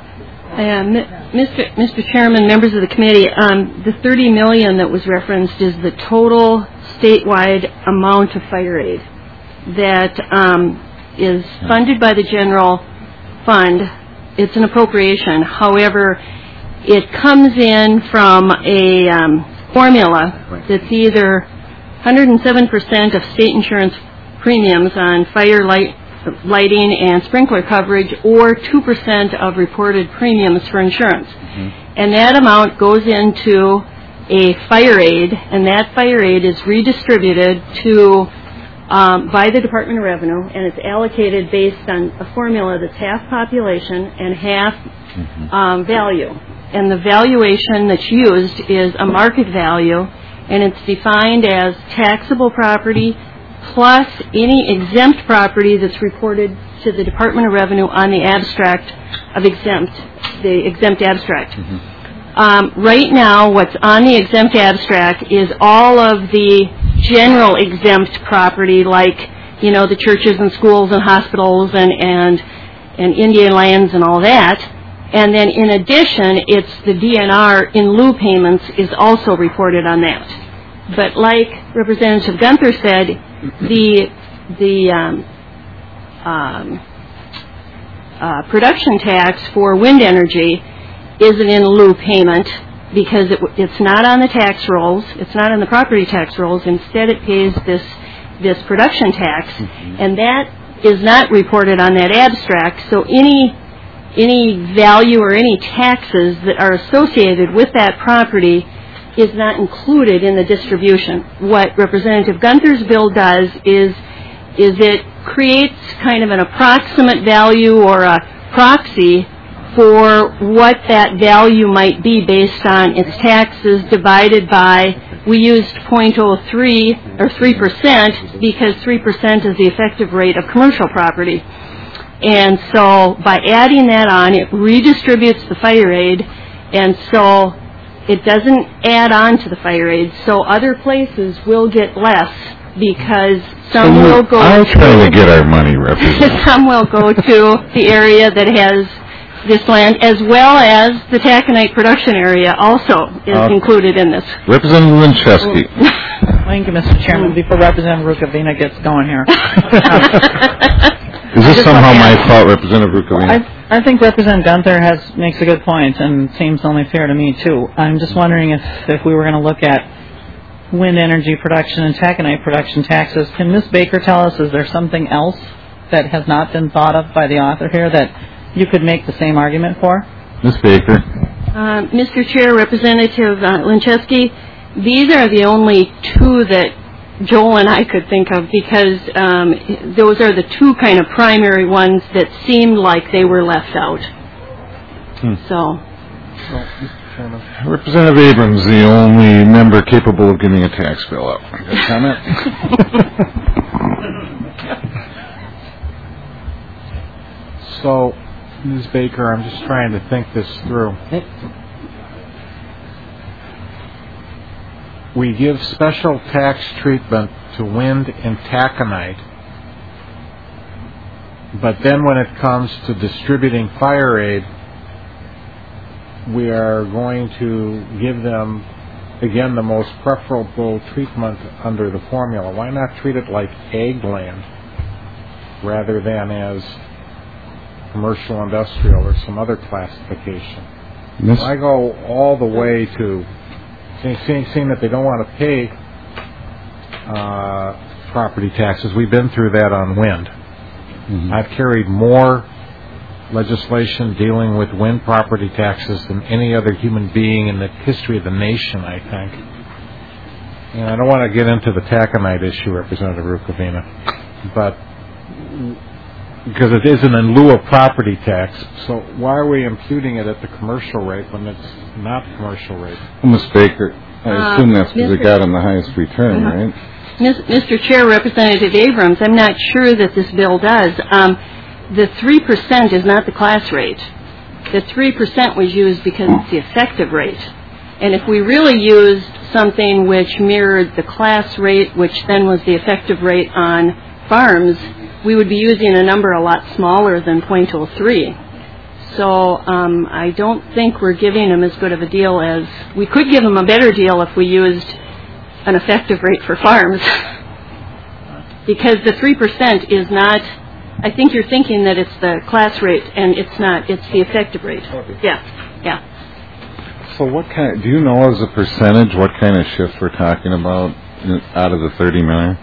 Mr. Chairman, members of the committee, the $30 million that was referenced is the total statewide amount of fire aid that is funded by the general fund. It's an appropriation. However, it comes in from a formula that's either 107% of state insurance premiums on fire lighting and sprinkler coverage, or 2% of reported premiums for insurance. And that amount goes into a fire aid, and that fire aid is redistributed to by the Department of Revenue, and it's allocated based on a formula that's half population and half value. And the valuation that's used is a market value, and it's defined as taxable property plus any exempt property that's reported to the Department of Revenue on the abstract of the exempt abstract. Right now, what's on the exempt abstract is all of the general exempt property, like, the churches and schools and hospitals and Indian lands and all that. And then in addition, it's the DNR in lieu payments is also reported on that. But like Representative Gunther said, the production tax for wind energy is an in lieu payment because it's not on the tax rolls, it's not on the property tax rolls. Instead, it pays this production tax, and that is not reported on that abstract. So any value or any taxes that are associated with that property is not included in the distribution. What Representative Gunther's bill does is it creates kind of an approximate value or a proxy for what that value might be based on its taxes divided by, we used 0.03 or 3% because 3% is the effective rate of commercial property. And so by adding that on, it redistributes the fire aid, and so it doesn't add on to the fire aid. So other places will get less because some will go I'm trying to get our money represented. Some will go to the area that has this land, as well as the taconite production area also is included in this. Representative Lincheski. Thank you, Mr. Chairman. Before Representative Rukavina gets going here. Is this somehow my fault, Representative Rukavina? I think Representative Gunther makes a good point, and seems only fair to me, too. I'm just wondering if we were going to look at wind energy production and taconite production taxes, can Ms. Baker tell us, is there something else that has not been thought of by the author here that you could make the same argument for? Ms. Baker. Mr. Chair, Representative Lincheski, these are the only two that Joel and I could think of because those are the two kind of primary ones that seemed like they were left out. So, Mr. Chairman. Representative Abrams, the only member capable of getting a tax bill up. Got comment? So, Ms. Baker, I'm just trying to think this through. We give special tax treatment to wind and taconite, but then when it comes to distributing fire aid, we are going to give them, again, the most preferable treatment under the formula. Why not treat it like ag land rather than as commercial, industrial, or some other classification? Why go all the way to seeing that they don't want to pay property taxes? We've been through that on wind. I've carried more legislation dealing with wind property taxes than any other human being in the history of the nation, I think. And I don't want to get into the taconite issue, Representative Rukavina, but because it isn't in lieu of property tax, so why are we imputing it at the commercial rate when it's not commercial rate? Well, Ms. Baker, I assume that's because it got him the highest return, right? Mr. Chair, Representative Abrams, I'm not sure that this bill does. The 3% is not the class rate. The 3% was used because it's the effective rate. And if we really used something which mirrored the class rate, which then was the effective rate on farms, we would be using a number a lot smaller than .03. So I don't think we're giving them as good of a deal as... We could give them a better deal if we used an effective rate for farms. Because the 3% is not... I think you're thinking that it's the class rate, and it's not. It's the effective rate. Yeah. So what kind... Do you know as a percentage what kind of shift we're talking about out of the $30 million?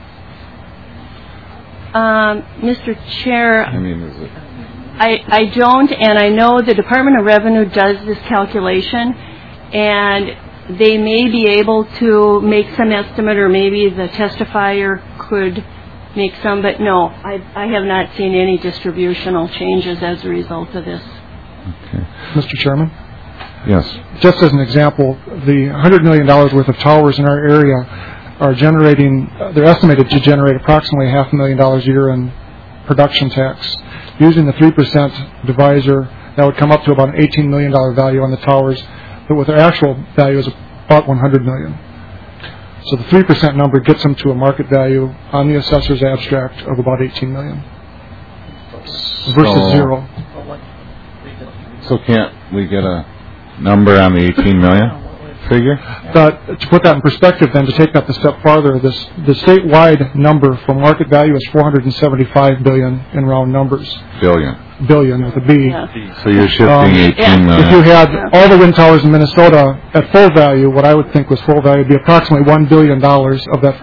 Mr. Chair... I mean, is it... I don't, and I know the Department of Revenue does this calculation, and they may be able to make some estimate, or maybe the testifier could make some, but no, I have not seen any distributional changes as a result of this. Okay. Mr. Chairman? Yes. Just as an example, the $100 million worth of towers in our area are generating, they're estimated to generate approximately $500,000 a year in production tax. Using the 3% divisor, that would come up to about an $18 million value on the towers, but what their actual value is about $100 million. So the 3% number gets them to a market value on the assessor's abstract of about $18 million versus zero. So can't we get a number on the $18 million figure? But to put that in perspective, then, to take that a step farther, the statewide number for market value is $475 billion in round numbers. Billion with a B. Yeah. So you're shifting 18 million. If you had all the wind towers in Minnesota at full value, what I would think was full value would be approximately $1 billion of that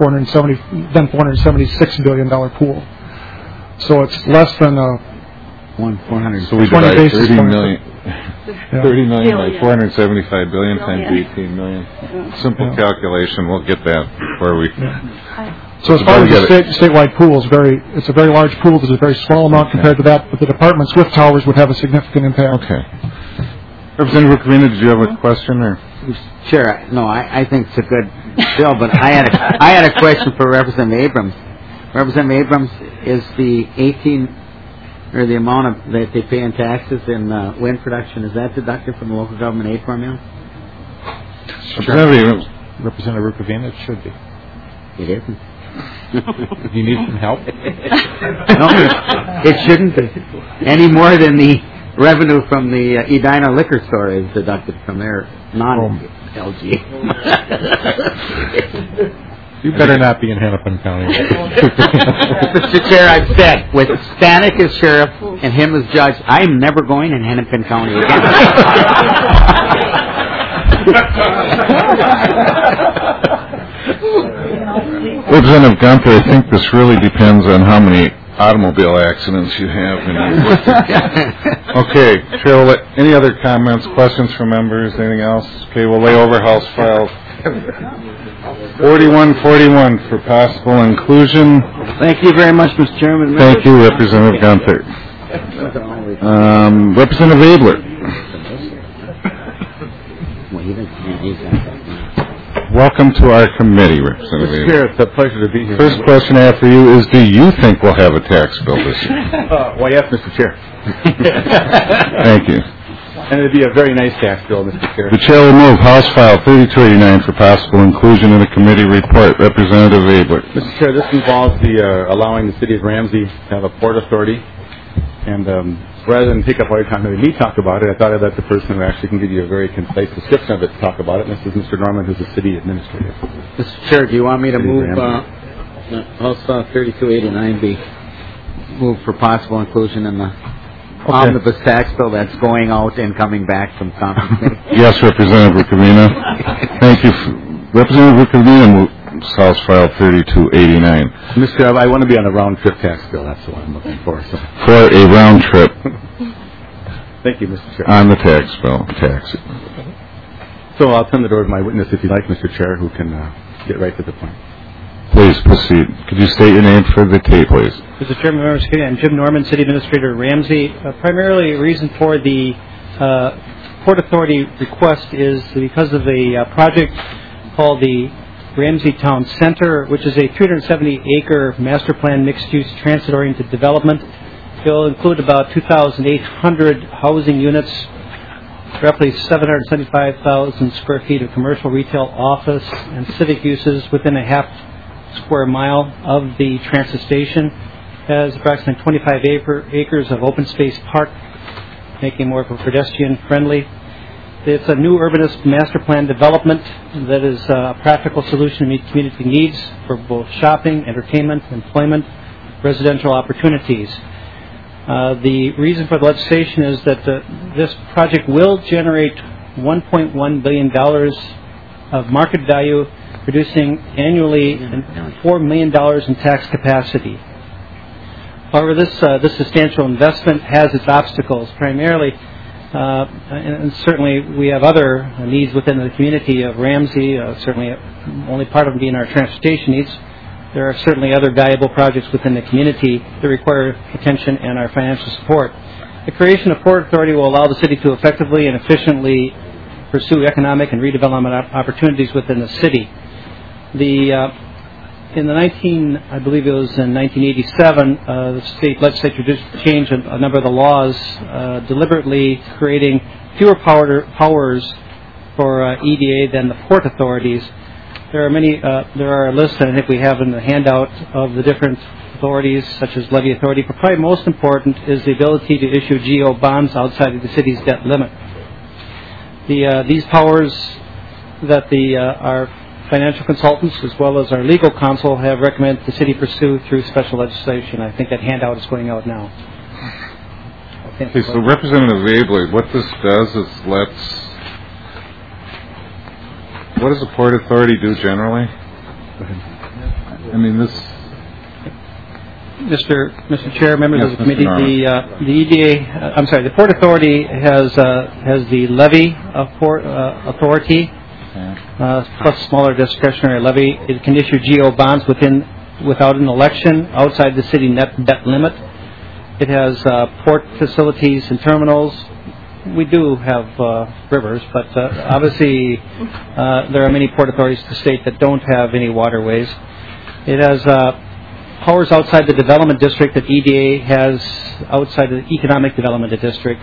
$476 billion pool. So it's less than a 400. So we divide 30 million. Yeah. 30 million by 475 billion times 18 million. Simple calculation. We'll get that before we... So as far as the statewide pool, it's a very large pool. There's a very small amount compared to that, but the departments with towers would have a significant impact. Okay. Representative Rukavina, did you have a question? Or? Sure. No, I think it's a good bill, but I had a question for Representative Abrams. Representative Abrams, is the 18 or the amount that they pay in taxes in wind production, is that deducted from the local government aid formula? Representative Rukavina, it should be. It isn't. You need some help? No, it shouldn't be. Any more than the revenue from the Edina liquor store is deducted from their non-LG. You better not be in Hennepin County. Mr. Chair, I've said, with Stanek as sheriff and him as judge, I'm never going in Hennepin County again. Representative Gunther, I think this really depends on how many automobile accidents you have. Okay, Chair, any other comments, questions from members, anything else? Okay, we'll lay over House File 4141 for possible inclusion. Thank you very much, Mr. Chairman. Thank you, Representative Gunther. Representative Abler. Welcome to our committee, Representative Abler. Mr. Chair, it's a pleasure to be here. First question I have for you is, do you think we'll have a tax bill this year? Well, yes, Mr. Chair. Thank you. And it'd be a very nice tax bill, Mr. Chair. The Chair will move House File 3289 for possible inclusion in the committee report. Representative Abler. Mr. Chair, this involves allowing the city of Ramsey to have a port authority. And rather than take up all your time having me talk about it, I thought I'd let the person who actually can give you a very concise description of it talk about it. And this is Mr. Norman, who's the city administrator. Mr. Chair, do you want me to move House File 3289 be moved for possible inclusion in the omnibus tax bill that's going out and coming back from conference committee? Yes, Representative Rukavina. Thank you. Representative Rukavina moves House File 3289. Mr. I want to be on a round trip tax bill. That's the one I'm looking for. So. For a round trip. Thank you, Mr. Chair. On the tax bill. Tax. So I'll turn it over to my witness, if you like, Mr. Chair, who can get right to the point. Please proceed. Could you state your name for the tape, please? Mr. Chairman, members of the committee, I'm Jim Norman, City Administrator Ramsey. Primarily, the reason for the Port Authority request is because of a project called the Ramsey Town Center, which is a 370-acre master plan mixed-use transit-oriented development. It will include about 2,800 housing units, roughly 775,000 square feet of commercial, retail, office, and civic uses within a half square mile of the transit station. It has approximately 25 acres of open space park, making it more of a pedestrian-friendly. It's a new urbanist master plan development that is a practical solution to meet community needs for both shopping, entertainment, employment, residential opportunities. The reason for the legislation is that this project will generate $1.1 billion of market value, producing annually $4 million in tax capacity. However, this substantial investment has its obstacles, primarily, and certainly we have other needs within the community of Ramsey, certainly only part of them being our transportation needs. There are certainly other valuable projects within the community that require attention and our financial support. The creation of Port Authority will allow the city to effectively and efficiently pursue economic and redevelopment opportunities within the city. In the 1987, the state legislature did change a number of the laws, deliberately creating fewer powers for EDA than the port authorities. There are a list, and I think we have in the handout, of the different authorities, such as levy authority, but probably most important is the ability to issue GO bonds outside of the city's debt limit. These powers that our financial consultants as well as our legal counsel have recommended the city pursue through special legislation. I think that handout is going out now. Okay, so Representative Abler, what this does is what does the Port Authority do generally? I mean, this... Mr. Chair, members of the committee, the EDA, the Port Authority has the levy of Port Authority, plus smaller discretionary levy. It can issue GO bonds without an election outside the city net debt limit. It has port facilities and terminals. We do have rivers, but obviously there are many port authorities in the state that don't have any waterways. It has powers outside the development district that EDA has outside the economic development district.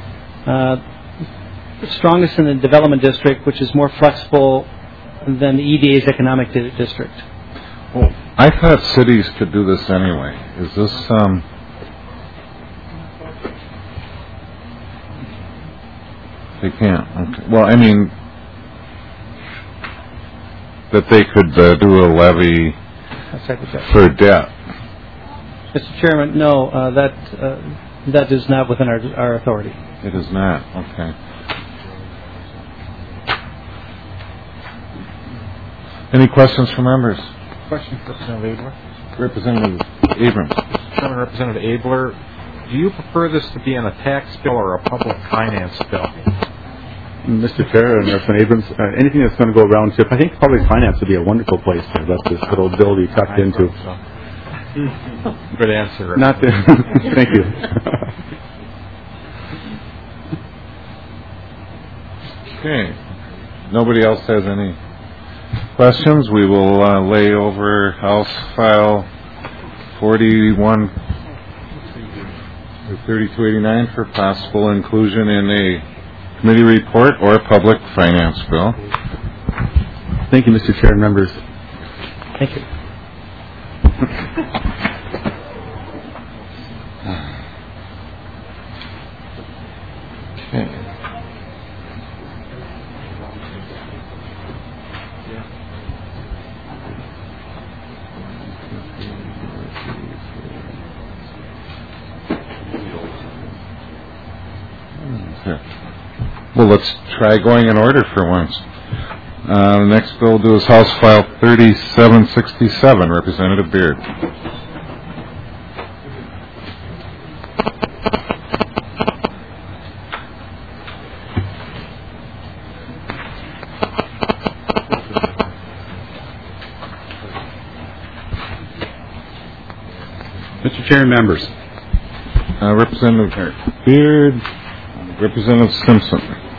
Strongest in the development district, which is more flexible than the EDA's economic district. Well, I thought cities could do this anyway. Is this... They can't. Okay. Well, I mean, that they could do a levy for debt. Mr. Chairman, no, that is not within our authority. It is not. Okay. Any questions from members? Question for Representative Abler. Representative Abrams. Representative Abler, do you prefer this to be in a tax bill or a public finance bill? Mr. Chair and Representative Abrams, anything that's going to go around TIP, I think public finance would be a wonderful place to let this little bill be tucked into. So. Good answer. Not the, thank you. Okay. Nobody else has any questions? We will lay over House File 3289 for possible inclusion in a committee report or public finance bill. Thank you, Mr. Chair and members. Thank you. Okay. Well, let's try going in order for once. The next bill we'll do is House File 3767, Representative Beard. Mr. Chair and members. Representative Beard, Representative Simpson.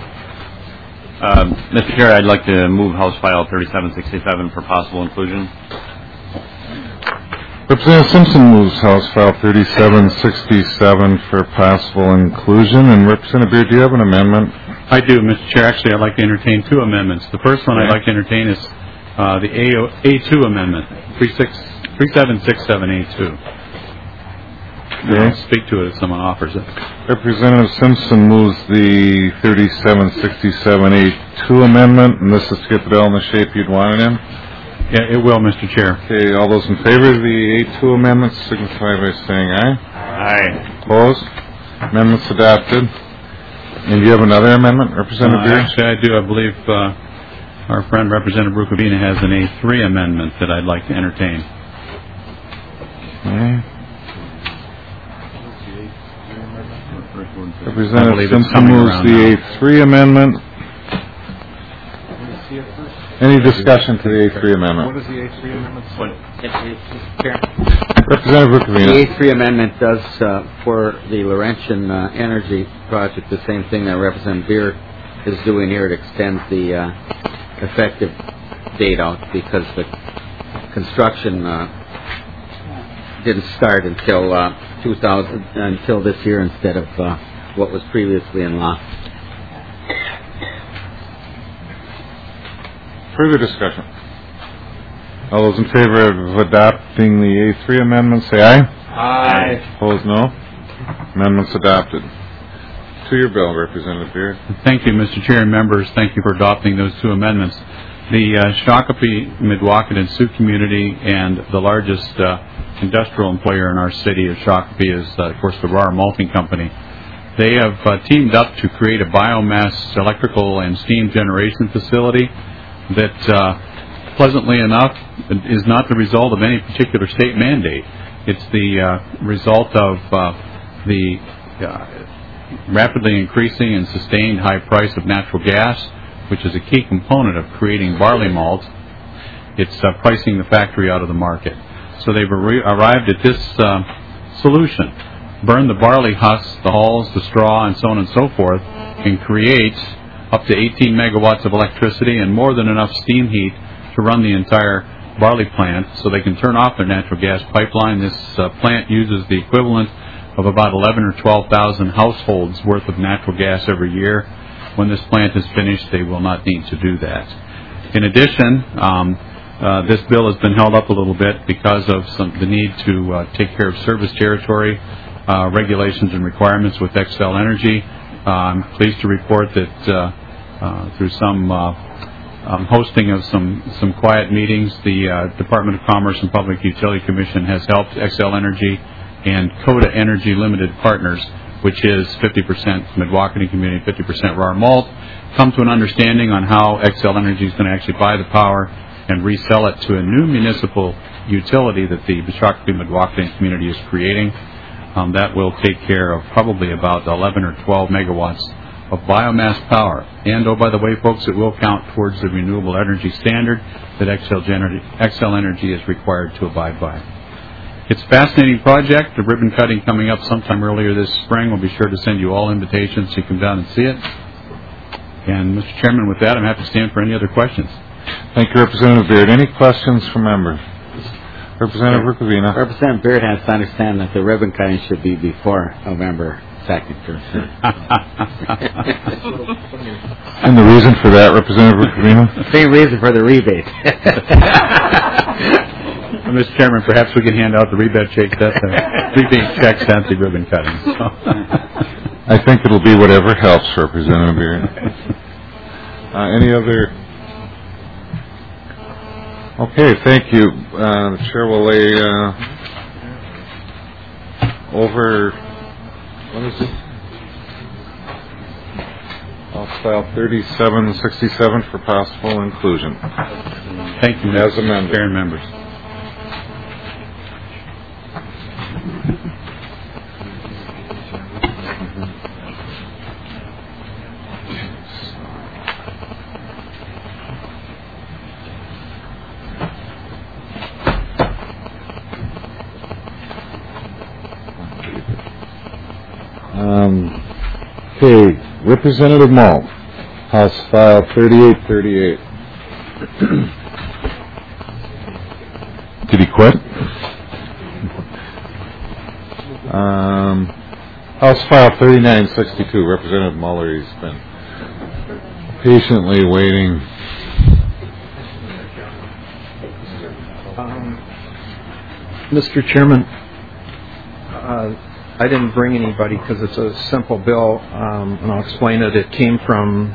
Mr. Chair, I'd like to move House File 3767 for possible inclusion. Representative Simpson moves House File 3767 for possible inclusion. And Representative Beard, do you have an amendment? I do, Mr. Chair. Actually, I'd like to entertain two amendments. The first one I'd like to entertain is the A2 amendment, 3767A2. I'll speak to it if someone offers it. Representative Simpson moves the 3767A2 amendment, and this is to get the bill in the shape you'd want it in? Yeah, it will, Mr. Chair. Okay, all those in favor of the A2 amendment signify by saying aye. Aye. Opposed? Amendment's adopted. And do you have another amendment, Representative Beard? Actually, I do. I believe our friend Representative Rukavina has an A3 amendment that I'd like to entertain. Okay. Representative Simpson moves the A3 amendment. Any discussion to the A3 amendment? What is the A3 amendment? Representative Rukavina. The A3 amendment does for the Laurentian Energy project the same thing that Representative Beard is doing here. It extends the effective date out because the construction didn't start until until this year instead of what was previously in law. Further discussion? All those in favor of adopting the A3 amendment say aye. Aye. Opposed, no. Amendment's adopted. To your bill, Representative Beard. Thank you, Mr. Chair and members. Thank you for adopting those two amendments. The Shakopee, Midwakett, and Sioux community and the largest industrial employer in our city of Shakopee is, of course, the Rar Malting Company. They have teamed up to create a biomass electrical and steam generation facility that, pleasantly enough, is not the result of any particular state mandate. It's the result of the rapidly increasing and sustained high price of natural gas, which is a key component of creating barley malt. It's pricing the factory out of the market. So they've arrived at this solution. Burn the barley husks, the hulls, the straw, and so on and so forth, and create up to 18 megawatts of electricity and more than enough steam heat to run the entire barley plant so they can turn off their natural gas pipeline. This plant uses the equivalent of about 11 or 12,000 households worth of natural gas every year. When this plant is finished, they will not need to do that. In addition, this bill has been held up a little bit because of the need to take care of service territory regulations and requirements with Xcel Energy. I'm pleased to report that through some hosting of some quiet meetings, the Department of Commerce and Public Utility Commission has helped Xcel Energy and Coda Energy Limited Partners, which is 50% Midwakett community, 50% Rar Malt, come to an understanding on how Xcel Energy is going to actually buy the power and resell it to a new municipal utility that the Shakopee Midwakett community is creating. That will take care of probably about 11 or 12 megawatts of biomass power. And, oh, by the way, folks, it will count towards the renewable energy standard that Xcel Energy is required to abide by. It's a fascinating project. The ribbon cutting coming up sometime earlier this spring. We'll be sure to send you all invitations so you come down and see it. And, Mr. Chairman, with that, I'm happy to stand for any other questions. Thank you, Representative Beard. Any questions from members? Representative Rukavina. Representative Beard has to understand that the ribbon cutting should be before November 2nd. And the reason for that, Representative Rukavina? Same reason for the rebate. Mr. Chairman, perhaps we can hand out the rebate checks at the ribbon cutting. So. I think it'll be whatever helps, Representative Beard. Any other? Okay, thank you. The Chair will lay over, what is it? I'll file 3767 for possible inclusion. Thank you, as amended. Chair and members. Representative Mull, House File 3838. Did he quit? House File 3962, Representative Muller, he's been patiently waiting. Mr. Chairman, I didn't bring anybody because it's a simple bill, and I'll explain it. It came from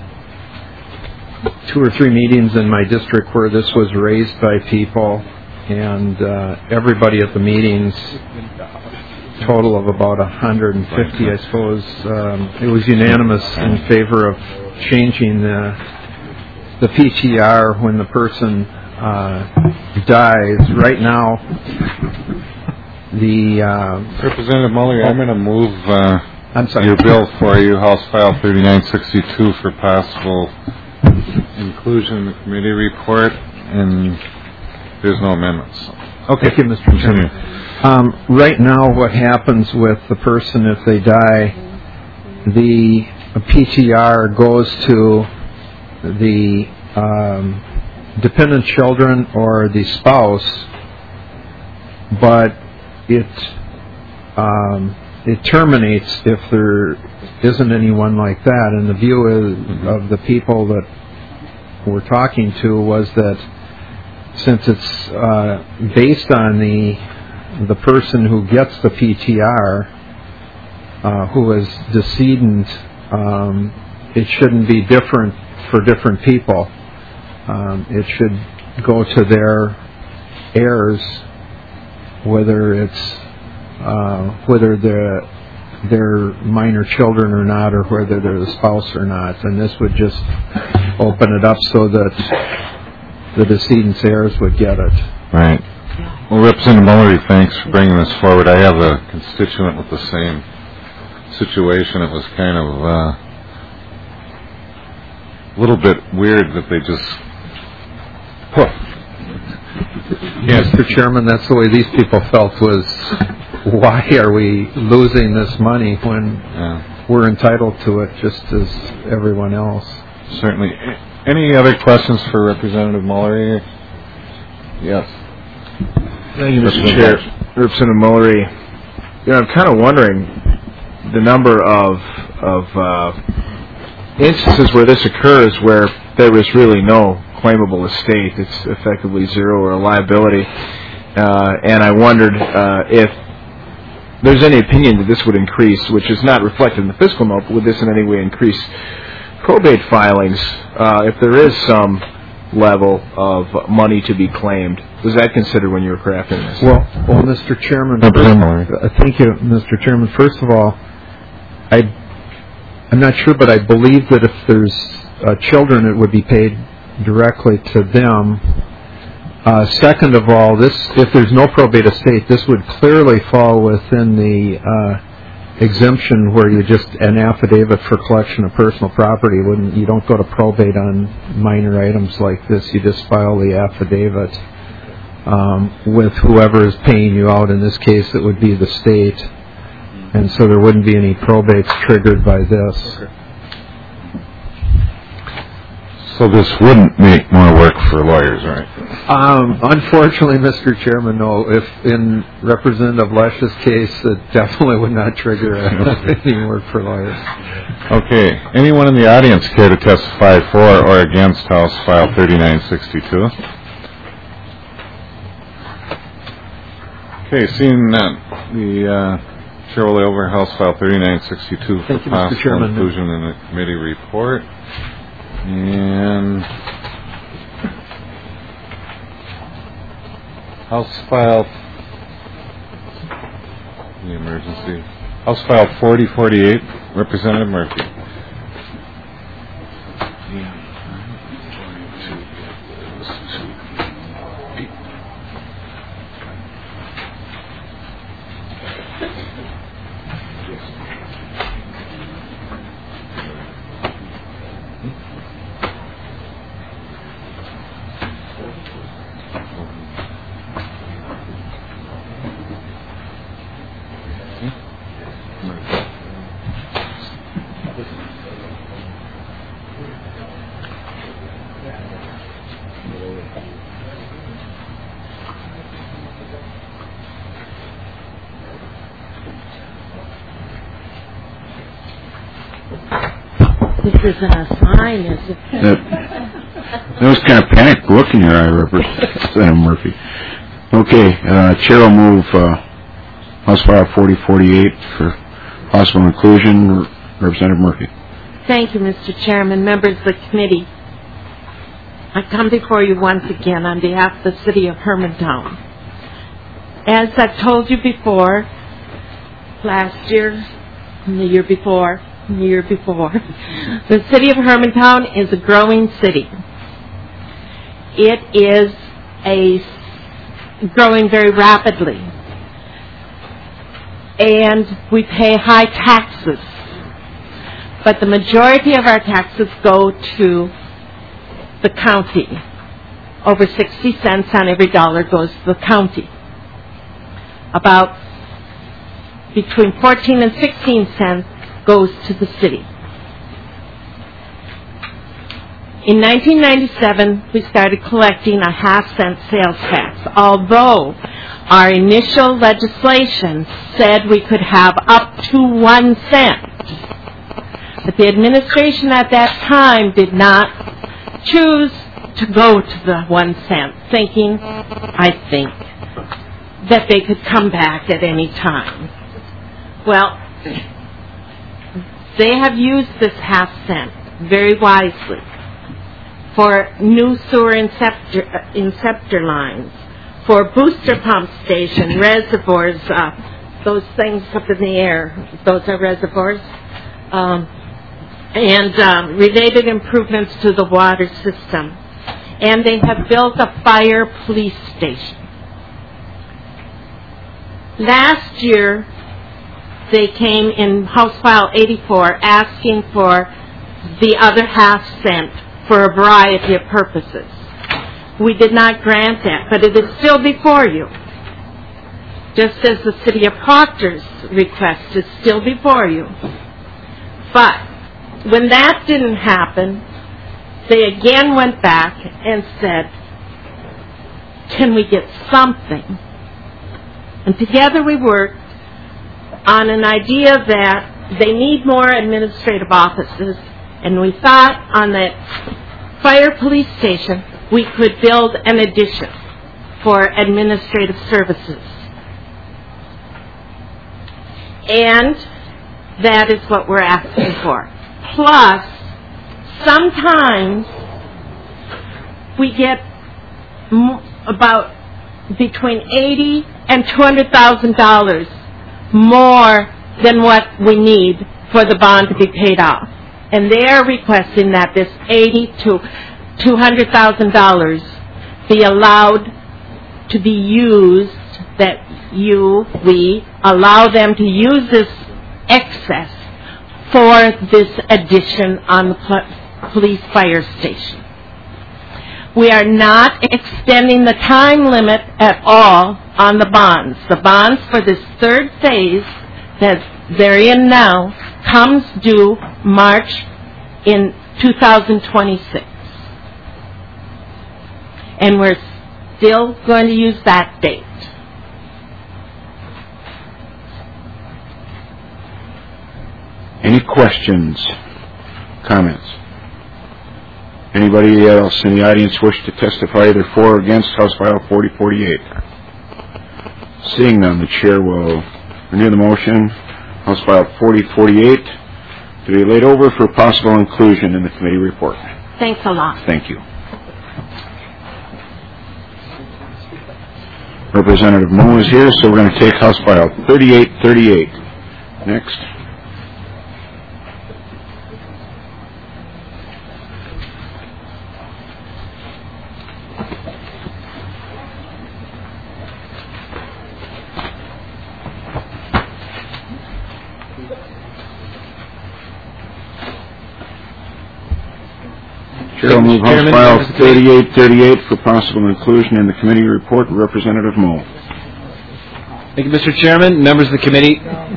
2 or 3 meetings in my district where this was raised by people, and everybody at the meetings, total of about 150, I suppose, it was unanimous in favor of changing the PTR when the person dies. Right now, Representative Muller, I'm going to move your bill for you, House File 3962, for possible inclusion in the committee report, and there's no amendments. Okay. Thank you, Mr. Chairman. Right now, what happens with the person if they die, the PTR goes to the dependent children or the spouse, but it terminates if there isn't anyone like that. And the view of the people that we're talking to was that since it's based on the person who gets the PTR, who is decedent, it shouldn't be different for different people. It should go to their heirs, whether they're minor children or not, or whether they're the spouse or not. And this would just open it up so that the decedent's heirs would get it. Right. Well, Representative Muller, thanks for bringing this forward. I have a constituent with the same situation. It was kind of a little bit weird that they just poof. Yes, Mr. Chairman, that's the way these people felt was, why are we losing this money when we're entitled to it just as everyone else? Certainly. Any other questions for Representative Muller? Yes. Thank you, Mr. Chair. Representative Mullery, I'm kind of wondering the number of instances where this occurs where there is really no claimable estate. It's effectively zero or a liability. And I wondered if there's any opinion that this would increase, which is not reflected in the fiscal note, but would this in any way increase probate filings if there is some level of money to be claimed? Was that considered when you were crafting this? Well, Mr. Chairman, thank you, Mr. Chairman. First of all, I'm not sure, but I believe that if there's children, it would be paid directly to them. Second of all, if there's no probate estate, this would clearly fall within the exemption where you just an affidavit for collection of personal property. You don't go to probate on minor items like this. You just file the affidavit with whoever is paying you out. In this case, it would be the state, and so there wouldn't be any probates triggered by this. Okay. So this wouldn't make more work for lawyers, right? Unfortunately, Mr. Chairman, no. If in Representative Lesch's case, it definitely would not trigger any work for lawyers. Okay. Anyone in the audience care to testify for or against House File 3962? Okay, seeing none, the chair will lay over House File 3962 for possible inclusion in the committee report. And House File, the emergency, House File 4048, Representative Murphy. This isn't a sign, is it? That was kind of panicked look in your eye, Representative Murphy. Okay, Chair will move House File 4048 for possible inclusion. Representative Murphy. Thank you, Mr. Chairman, members of the committee. I come before you once again on behalf of the City of Hermantown. As I've told you before, last year, and the year before, the City of Hermantown is a growing city. It is growing very rapidly. And we pay high taxes. But the majority of our taxes go to the county. Over 60 cents on every dollar goes to the county. About between 14 and 16 cents goes to the city. In 1997, we started collecting a half-cent sales tax, although our initial legislation said we could have up to 1 cent. But the administration at that time did not choose to go to the 1 cent, thinking, I think, that they could come back at any time. Well, they have used this half cent very wisely for new sewer inceptor lines, for booster pump station, reservoirs, those things up in the air, those are reservoirs, and related improvements to the water system. And they have built a fire police station. Last year, they came in House File 84 asking for the other half cent for a variety of purposes. We did not grant that, but it is still before you. Just as the City of Proctor's request is still before you. But when that didn't happen, they again went back and said, can we get something? And together we worked on an idea that they need more administrative offices, and we thought on that fire police station we could build an addition for administrative services. And that is what we're asking for. Plus, sometimes we get about between $80,000 and $200,000 more than what we need for the bond to be paid off. And they are requesting that this $80,000 to $200,000 be allowed to be used, that we allow them to use this excess for this addition on the police fire station. We are not extending the time limit at all on the bonds. The bonds for this third phase that they're in now comes due March in 2026. And we're still going to use that date. Any questions, comments? Anybody else in the audience wish to testify either for or against House File 4048? Seeing none, the Chair will renew the motion. House File 4048 to be laid over for possible inclusion in the committee report. Thanks a lot. Thank you. Representative Moe is here, so we're going to take House File 3838. Next. Chair will move House File 3838 for possible inclusion in the committee report. Representative Moe. Thank you, Mr. Chairman, members of the committee.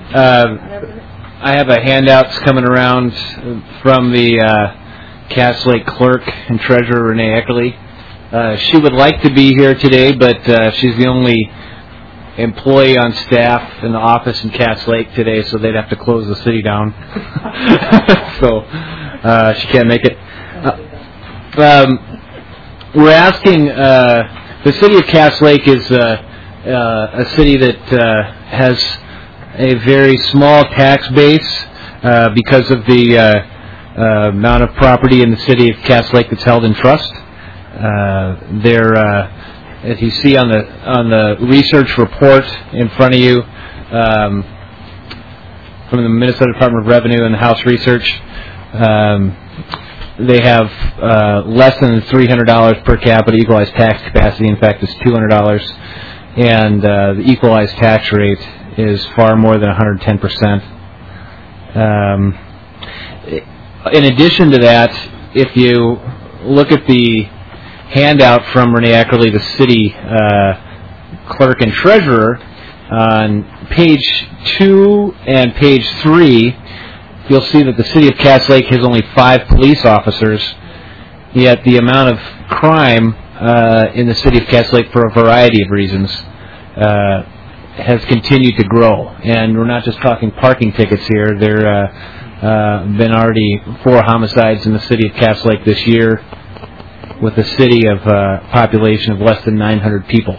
I have a handout coming around from the Cass Lake clerk and treasurer, Renee Eckerly. She would like to be here today, but she's the only employee on staff in the office in Cass Lake today, so they'd have to close the city down. So She can't make it. We're asking, the city of Cass Lake is a city that has a very small tax base because of the amount of property in the city of Cass Lake that's held in trust. As you see on the research report in front of you from the Minnesota Department of Revenue and the House Research, they have less than $300 per capita equalized tax capacity. In fact, it's $200, and the equalized tax rate is far more than 110%. In addition to that, if you look at the handout from Renee Eckerly, the city clerk and treasurer, on page 2 and page 3, you'll see that the city of Cass Lake has only 5 police officers, yet the amount of crime in the city of Cass Lake, for a variety of reasons, has continued to grow. And we're not just talking parking tickets here. There have been already 4 homicides in the city of Cass Lake this year, with a city of population of less than 900 people.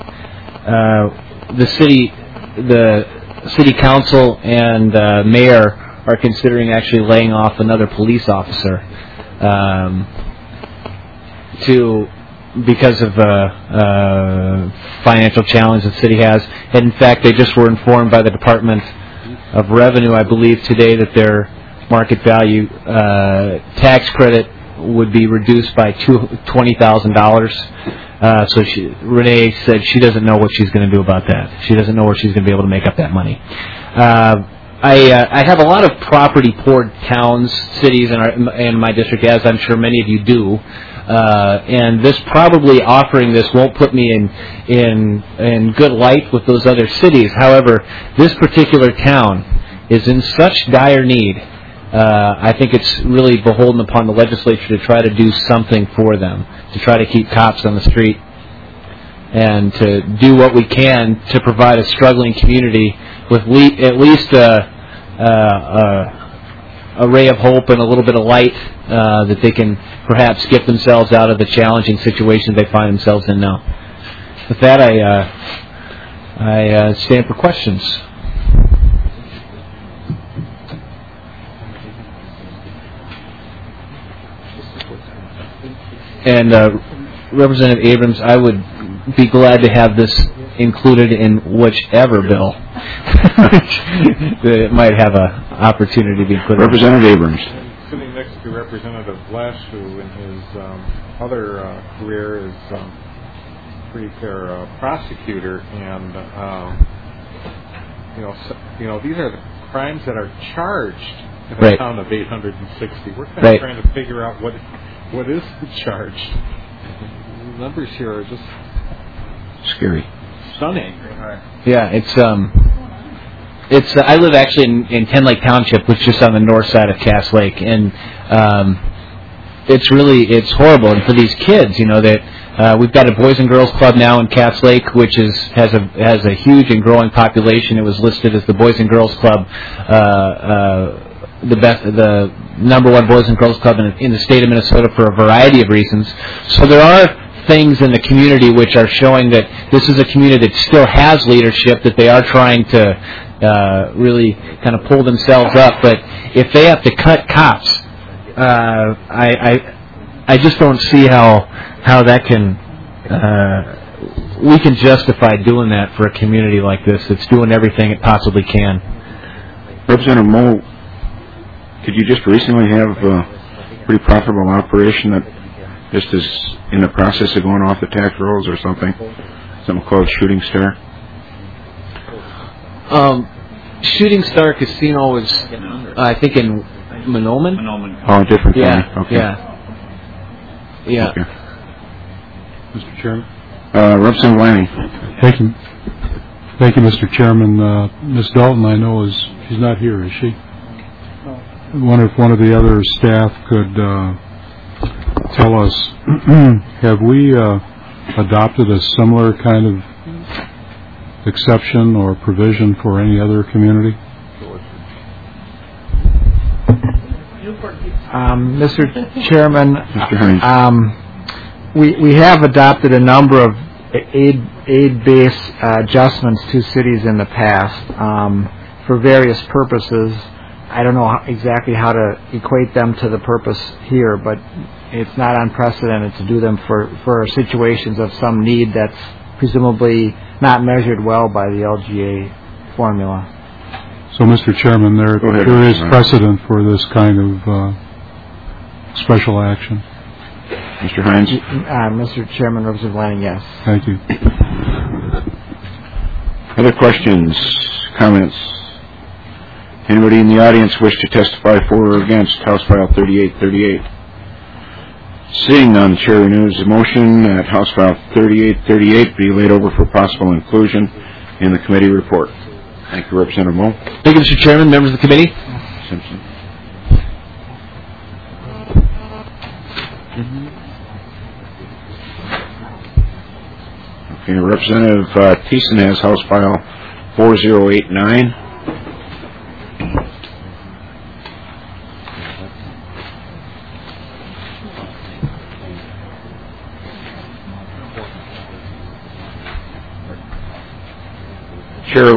The city council and mayor are considering actually laying off another police officer because of financial challenge the city has. And in fact, they just were informed by the Department of Revenue, I believe, today that their market value tax credit would be reduced by $20,000. So Renee said she doesn't know what she's going to do about that. She doesn't know where she's going to be able to make up that money. I have a lot of property-poor towns, cities in my district, as I'm sure many of you do. And this probably offering this won't put me in good light with those other cities. However, this particular town is in such dire need. I think it's really beholden upon the legislature to try to do something for them, to try to keep cops on the street, and to do what we can to provide a struggling community with at least a ray of hope and a little bit of light that they can perhaps get themselves out of the challenging situation they find themselves in now. With that, I stand for questions. And Representative Abrams, I would be glad to have this included in whichever bill that might have an opportunity to be included. Representative Abrams. Sitting next to Representative Lesh, who in his other career is pretty fair prosecutor, and these are the crimes that are charged in a town of 860. We're kind of trying to figure out what is the charge. The numbers here are just scary, stunning. Yeah, it's I live actually in Ten Lake Township, which is just on the north side of Cass Lake, and it's horrible. And for these kids, that we've got a Boys and Girls Club now in Cass Lake, which has a huge and growing population. It was listed as the Boys and Girls Club, the number 1 Boys and Girls Club in the state of Minnesota for a variety of reasons. So there are things in the community which are showing that this is a community that still has leadership, that they are trying to really kind of pull themselves up. But if they have to cut cops, I just don't see how that can we can justify doing that for a community like this that's doing everything it possibly can. Representative Moe, did you just recently have a pretty profitable operation that just is in the process of going off the tax rolls or something called Shooting Star? Shooting Star Casino was, I think, in Mahnomen. Oh, different thing. Okay. Yeah. Okay. Mr. Chairman. Representative Lanning. Thank you. Thank you, Mr. Chairman. Ms. Dalton, I know she's not here, is she? No. I wonder if one of the other staff could tell us, have we adopted a similar kind of exception or provision for any other community? Mr. Chairman, Mr. Hines. We have adopted a number of aid-based adjustments to cities in the past for various purposes. I don't know exactly how to equate them to the purpose here, but it's not unprecedented to do them for situations of some need that's presumably not measured well by the LGA formula. So, Mr. Chairman, there is precedent for this kind of special action. Mr. Hines? Mr. Chairman, Representative Lanning, yes. Thank you. Other questions, comments? Anybody in the audience wish to testify for or against House File 3838? Seeing none, Chair renews the motion that House File 3838 be laid over for possible inclusion in the committee report. Thank you, Representative Moe. Thank you, Mr. Chairman, members of the committee. Simpson. Okay, Representative Thiessen has House File 4089. Chair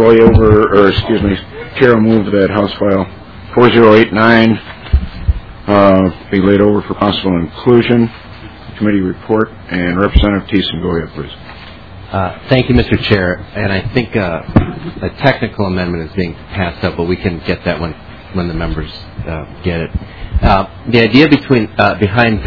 will move that House File 4089 be laid over for possible inclusion. Committee report, and Representative Thiessen, go ahead, please. Thank you, Mr. Chair. And I think a technical amendment is being passed up, but we can get that when the members get it. The idea behind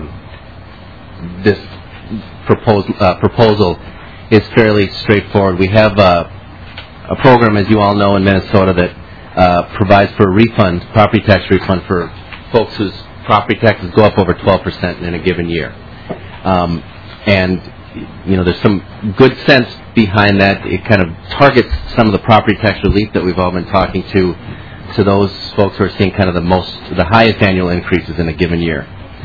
this proposal is fairly straightforward. We have a program, as you all know, in Minnesota that provides for a refund, property tax refund for folks whose property taxes go up over 12% in a given year. And, there's some good sense behind that. It kind of targets some of the property tax relief that we've all been talking to those folks who are seeing kind of the highest annual increases in a given year.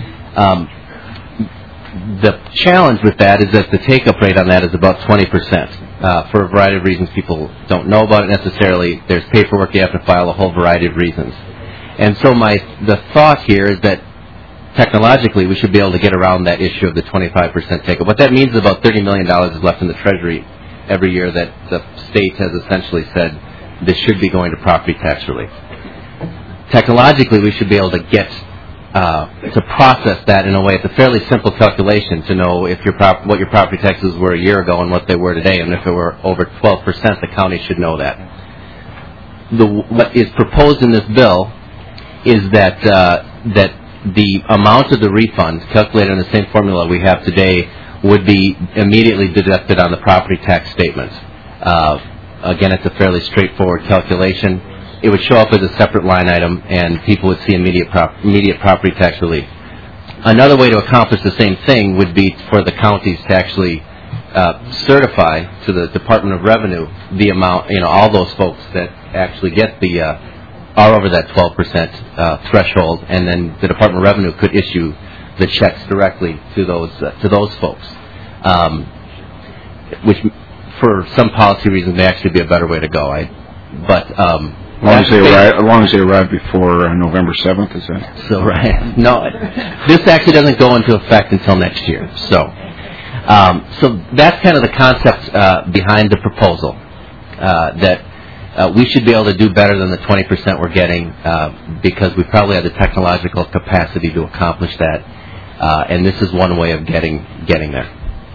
The challenge with that is that the take-up rate on that is about 20%. For a variety of reasons, people don't know about it necessarily. There's paperwork you have to file, a whole variety of reasons. And so the thought here is that technologically we should be able to get around that issue of the 25% take-up. What that means is about $30 million is left in the Treasury every year that the state has essentially said this should be going to property tax relief. Technologically, we should be able to get to process that in a way. It's a fairly simple calculation to know if what your property taxes were a year ago and what they were today, and if it were over 12%, the county should know that. What is proposed in this bill is that the amount of the refund calculated on the same formula we have today would be immediately deducted on the property tax statement. Again, it's a fairly straightforward calculation. It would show up as a separate line item, and people would see immediate property tax relief. Another way to accomplish the same thing would be for the counties to actually certify to the Department of Revenue the amount, all those folks that actually get are over that 12% threshold, and then the Department of Revenue could issue the checks directly to those folks, which for some policy reasons may actually be a better way to go. As long as they arrive before November 7th, is that? So right. No, this actually doesn't go into effect until next year. So that's kind of the concept behind the proposal, that we should be able to do better than the 20% we're getting because we probably have the technological capacity to accomplish that, and this is one way of getting there.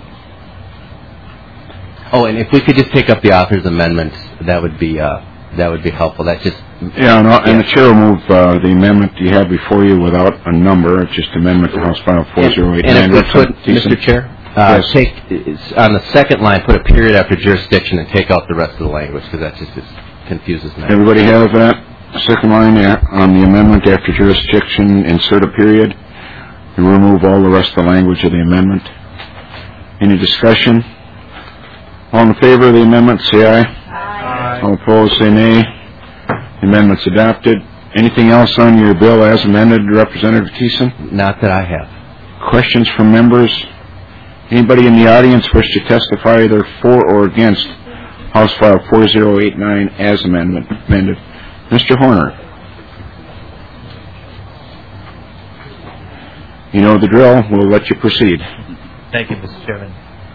Oh, and if we could just take up the author's amendment, that would be helpful. That just and the chair will move the amendment you have before you without a number. It's just amendment to House File 4089. And if we could, Mr. Chair, take on the second line, put a period after jurisdiction, and take out the rest of the language because that just confuses me. Everybody have that second line on the amendment after jurisdiction? Insert a period and remove all the rest of the language of the amendment. Any discussion? All in favor of the amendment, say aye. Aye. All opposed, say nay. The amendment's adopted. Anything else on your bill as amended, Representative Thiessen? Not that I have. Questions from members? Anybody in the audience wish to testify either for or against House File 4089 as amended? Mr. Horner. You know the drill. We'll let you proceed. Thank you, Mr. Chairman.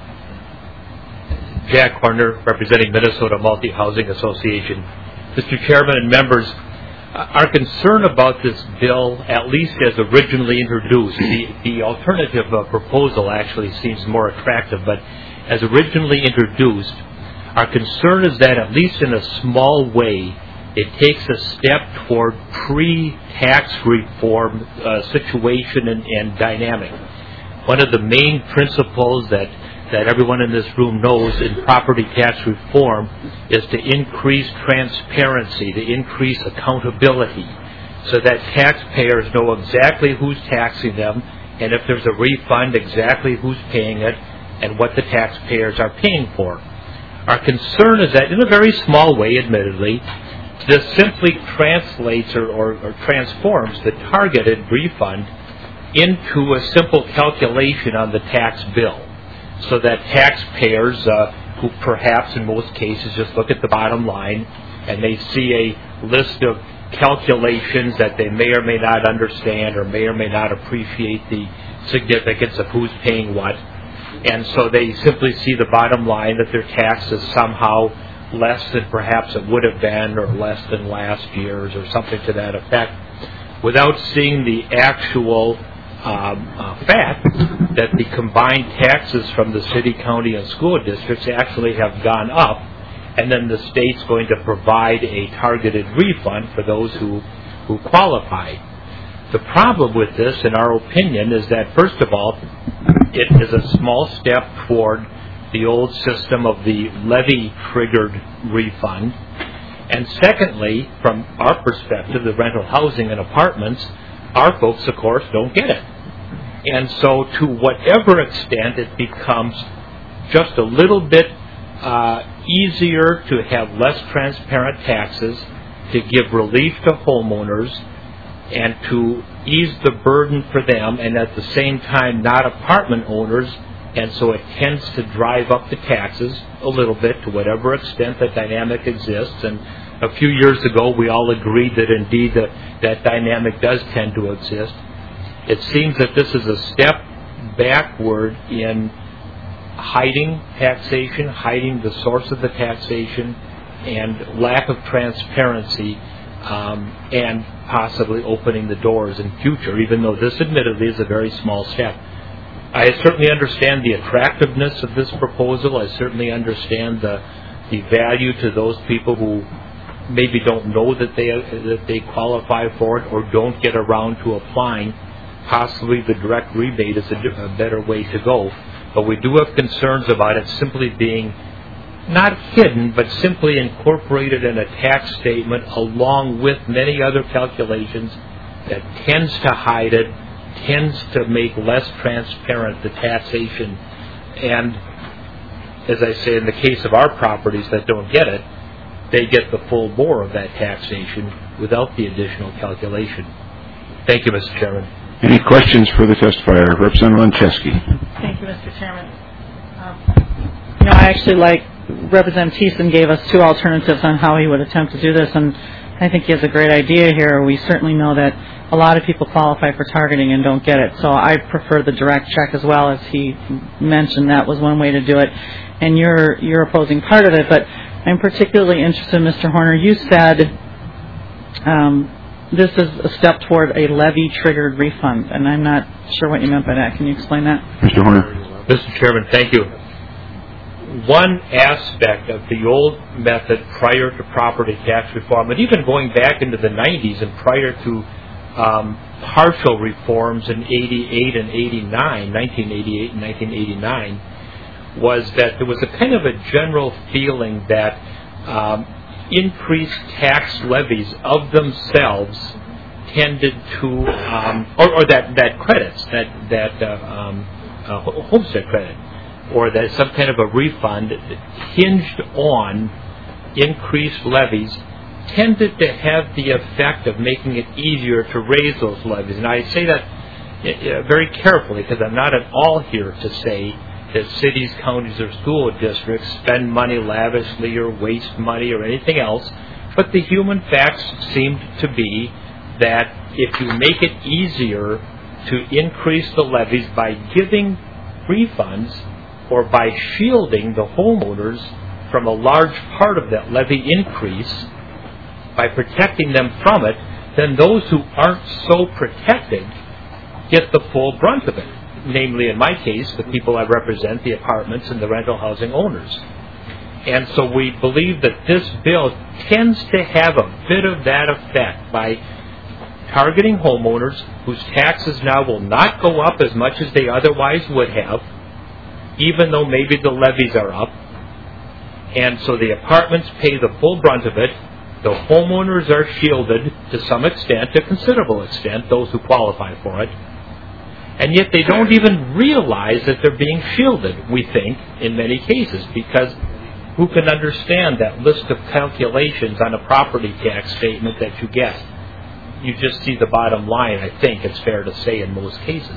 Jack Horner, representing Minnesota Multi-Housing Association. Mr. Chairman and members, our concern about this bill, at least as originally introduced, the alternative proposal actually seems more attractive, but as originally introduced, our concern is that at least in a small way, it takes a step toward pre-tax reform situation and dynamic. One of the main principles that everyone in this room knows in property tax reform is to increase transparency, to increase accountability, so that taxpayers know exactly who's taxing them, and if there's a refund, exactly who's paying it, and what the taxpayers are paying for. Our concern is that in a very small way, admittedly, this simply translates or transforms the targeted refund into a simple calculation on the tax bill, so that taxpayers who perhaps in most cases just look at the bottom line and they see a list of calculations that they may or may not understand or may not appreciate the significance of who's paying what, and so they simply see the bottom line that their tax is somehow less than perhaps it would have been or less than last year's or something to that effect, without seeing the actual fact that the combined taxes from the city, county, and school districts actually have gone up, and then the state's going to provide a targeted refund for those who qualify. The problem with this, in our opinion, is that, first of all, it is a small step toward the old system of the levy-triggered refund. And secondly, from our perspective, the rental housing and apartments, our folks, of course, don't get it. And so to whatever extent it becomes just a little bit easier to have less transparent taxes, to give relief to homeowners, and to ease the burden for them, and at the same time not apartment owners, and so it tends to drive up the taxes a little bit to whatever extent that dynamic exists. And a few years ago we all agreed that indeed that dynamic does tend to exist. It seems that this is a step backward in hiding taxation, hiding the source of the taxation, and lack of transparency, and possibly opening the doors in future, even though this admittedly is a very small step. I certainly understand the attractiveness of this proposal. I certainly understand the value to those people who maybe don't know that they qualify for it or don't get around to applying. Possibly the direct rebate is a better way to go. But we do have concerns about it simply being not hidden, but simply incorporated in a tax statement along with many other calculations that tends to hide it, tends to make less transparent the taxation. And as I say, in the case of our properties that don't get it, they get the full bore of that taxation without the additional calculation. Thank you, Mr. Chairman. Any questions for the testifier? Representative Lencheski. Thank you, Mr. Chairman. I actually like Representative Thiessen gave us two alternatives on how he would attempt to do this, and I think he has a great idea here. We certainly know that a lot of people qualify for targeting and don't get it, so I prefer the direct check as well. As he mentioned, that was one way to do it, and you're opposing part of it, but I'm particularly interested, Mr. Horner. You said this is a step toward a levy-triggered refund, and I'm not sure what you meant by that. Can you explain that? Mr. Horner. Mr. Chairman, thank you. One aspect of the old method prior to property tax reform, and even going back into the 90s and prior to partial reforms in 88 and 89, 1988 and 1989, was that there was a kind of a general feeling that increased tax levies of themselves tended to, or that credits, homestead credit, or that some kind of a refund hinged on increased levies, tended to have the effect of making it easier to raise those levies. And I say that very carefully because I'm not at all here to say that cities, counties, or school districts spend money lavishly or waste money or anything else, but the human facts seem to be that if you make it easier to increase the levies by giving refunds or by shielding the homeowners from a large part of that levy increase by protecting them from it, then those who aren't so protected get the full brunt of it. Namely, in my case, the people I represent, the apartments and the rental housing owners. And so we believe that this bill tends to have a bit of that effect by targeting homeowners whose taxes now will not go up as much as they otherwise would have, even though maybe the levies are up. And so the apartments pay the full brunt of it. The homeowners are shielded to some extent, a considerable extent, those who qualify for it. And yet they don't even realize that they're being shielded, we think, in many cases, because who can understand that list of calculations on a property tax statement that you get? You just see the bottom line, I think it's fair to say, in most cases.